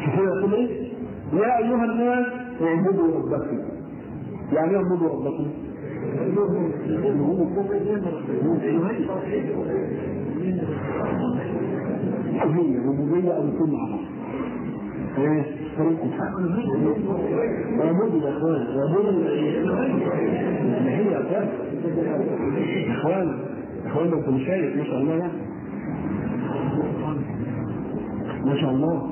هو يقول ايه؟ يا ايها الناس اعبدوا ربكم. يعني ايه اعبدوا ربكم؟ هي ربوبيه او كل معها ايه؟ اعبدوا يا اخوان، اعبدوا ما هي يا اخوان يا اخوان يا اخوان انت مش شايف ما شاء الله يعني ما شاء الله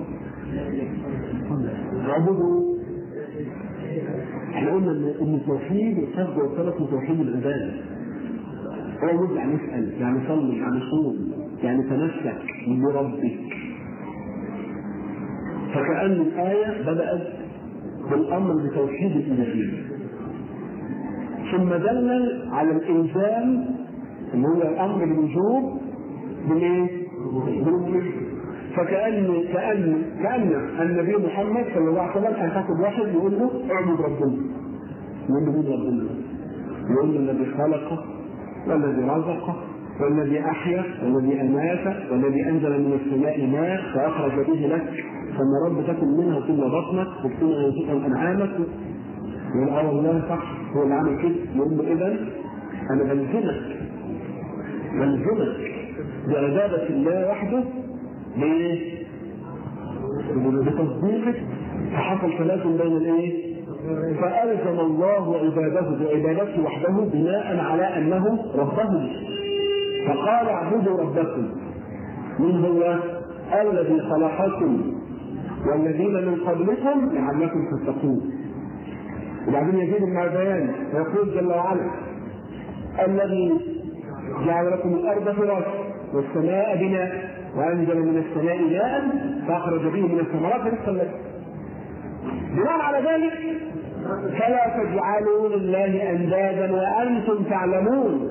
اعبدوا. احنا قلنا ان التوحيد القصد والطلب توحيد العباده. اعبد يعني اسال، يعني صلي، يعني صوم، يعني تمسك بربك. فكأن الآية بدأت بالأمر بتوحيد الإلهية، ثم دلل على الإلزام اللي هو الأمر بالوجوب بالإيه؟ بالوجوب. فكأن كأن كأن النبي محمد صلى الله عليه وسلم كان كاتب واحد يقول له اعبد ربنا. يقول له اعبد ربنا. يقول له الذي خلقه والذي رزقه والذي أحيا والذي أمات والذي أنزل من السماء ماء فأخرج به لك فما رب تكن منها كل بطنك وكل ينطق أنعامك. يقول اه والله صح هو اللي عمل كده. يقول له إذا أنا بلزمك بلزمك بعبادة الله وحده بايه؟ بتصديقك. فحصل تلازم بين الايه؟ فألزم الله عباده بعبادته وحده بناء على انه ربهم. فقال اعبدوا ربكم. من هو؟ الذي خلقكم والذين من قبلكم لعلكم تتقون. وبعدين يزيد مع البيان ويقول جل وعلا الذي جعل لكم الارض فراشا والسماء بناء وأنزل من السماء ماء فأخرج به من الثمرات رزقا لكم. بناء على ذلك فلا تجعلوا لله أندادا وأنتم تعلمون.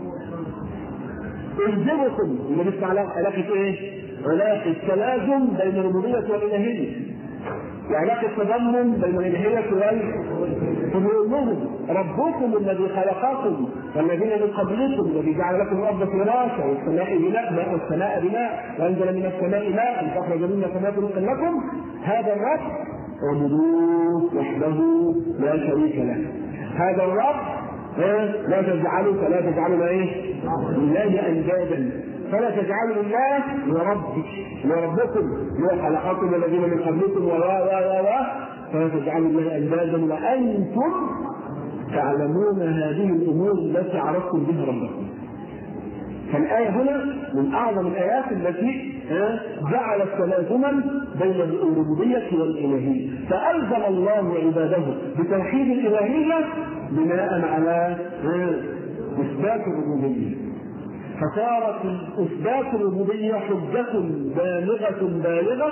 الزمكم اللي بيسمع علاقة إيه؟ علاقة تلازم بين الربوبية والإلهية، وعلاقة تضمن بين الإلهية والألوهية. ربكم الذي خلقكم والذين من قبلكم الذي جعل لكم الأرض فراشا والسماء بناء والسماء بناء وأنزل من السماء ماء فأخرج منها ثمرات رزقا لكم. هذا الرب اعبدوه وحده لا شريك له. هذا الرب لا تجعلوا فلا تجعلوا ايه؟ لله اندادا. فلا تجعلوا لله لربك لربكم هو خلقكم الذين من قبلكم و و و فلا تجعلوا لله اندادا وانتم تعلمون هذه الامور التي عرفتم بها ربكم. فالآية هنا من أعظم الآيات التي جعلت تلازما بين الربوبية والإلهية. فألزم الله عباده بتوحيد الإلهية بناء على إثبات الربوبية. فصارت إثبات الربوبية حجة بالغة بالغة.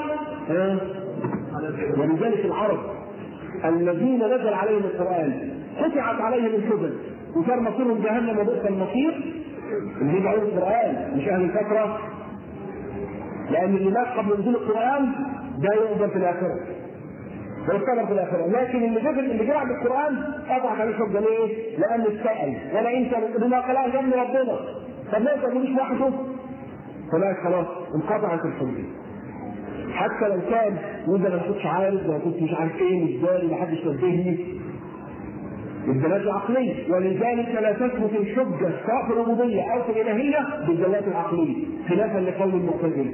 ولذلك العرب الذين نزل عليهم القرآن قطعت عليهم الحجج وصار مصيرهم جهنم وبئس المصير. اللي يدعون القرآن مش أهل الفترة، لأن اللي مات قبل نزول القرآن ده يؤذى في الآخرة ويستمر في الآخرة. لكن اللي جاب اللي جاب القرآن قطعت عليه الحجة ليه؟ لأن اتسأل ولا أنت بما قال جنب ربنا طب ليه ما تقوليش واحده؟ فلا خلاص انقطعت الحجة. حتى لو كان وإذا ما كنتش عارف ما كنتش مش عارف إيه مش داري ما حدش نبهني بالدلالات العقلية. ولذلك لا تثبت الحجة سواء في الربوبية أو في الإلهية بالدلالات العقلية خلافا لقول المعتزلة.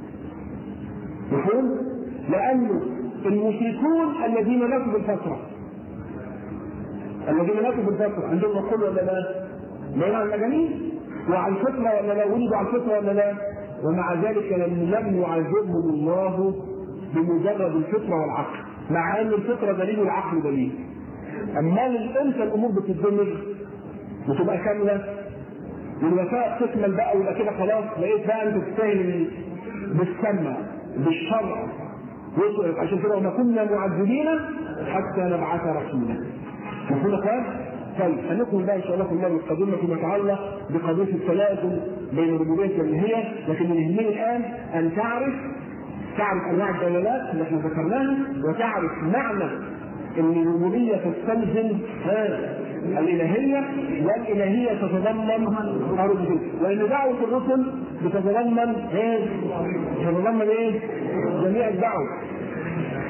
يقول لأن المشركون الذين ماتوا بالفترة الذين ماتوا بالفترة عندهم عقول ولا لا؟ لا على المجانين وعلى الفطرة ولا لا؟ ولدوا على الفطرة ولا لا؟ ومع ذلك لم يعذبهم الله بمجرد الفطرة والعقل، مع أن الفطرة دليل والعقل دليل. أما الأنثى الأمور بتتدمج بتبقى كاملة والوفاء تكمل بقى ويبقى كده خلاص بقيت بقى أنت تستاهل بالسمع بالشرع. عشان كده وما كنا معذبين حتى نبعث رسولا. مفهوم كده؟ طيب هنكمل بقى ان شاء الله في المره القادمه فيما يتعلق بقضيه التلازم بين الربوبيه والالوهيه. لكن اللي يهمني الان ان تعرف تعرف انواع الدلالات اللي احنا ذكرناها وتعرف معنى ان الربوبيه تستلزم الالهيه والالهيه تتضمن الربوبيه، وان دعوه الرسل بتتضمن ايه؟ تتضمن ايه؟ جميع الدعوه.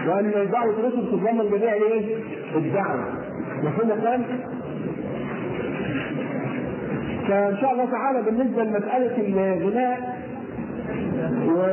وان دعوه الرسل تتضمن جميع الايه؟ الدعوه. مفهوم الكلام؟ فان شاء الله تعالى بالنسبه لمساله الغناء و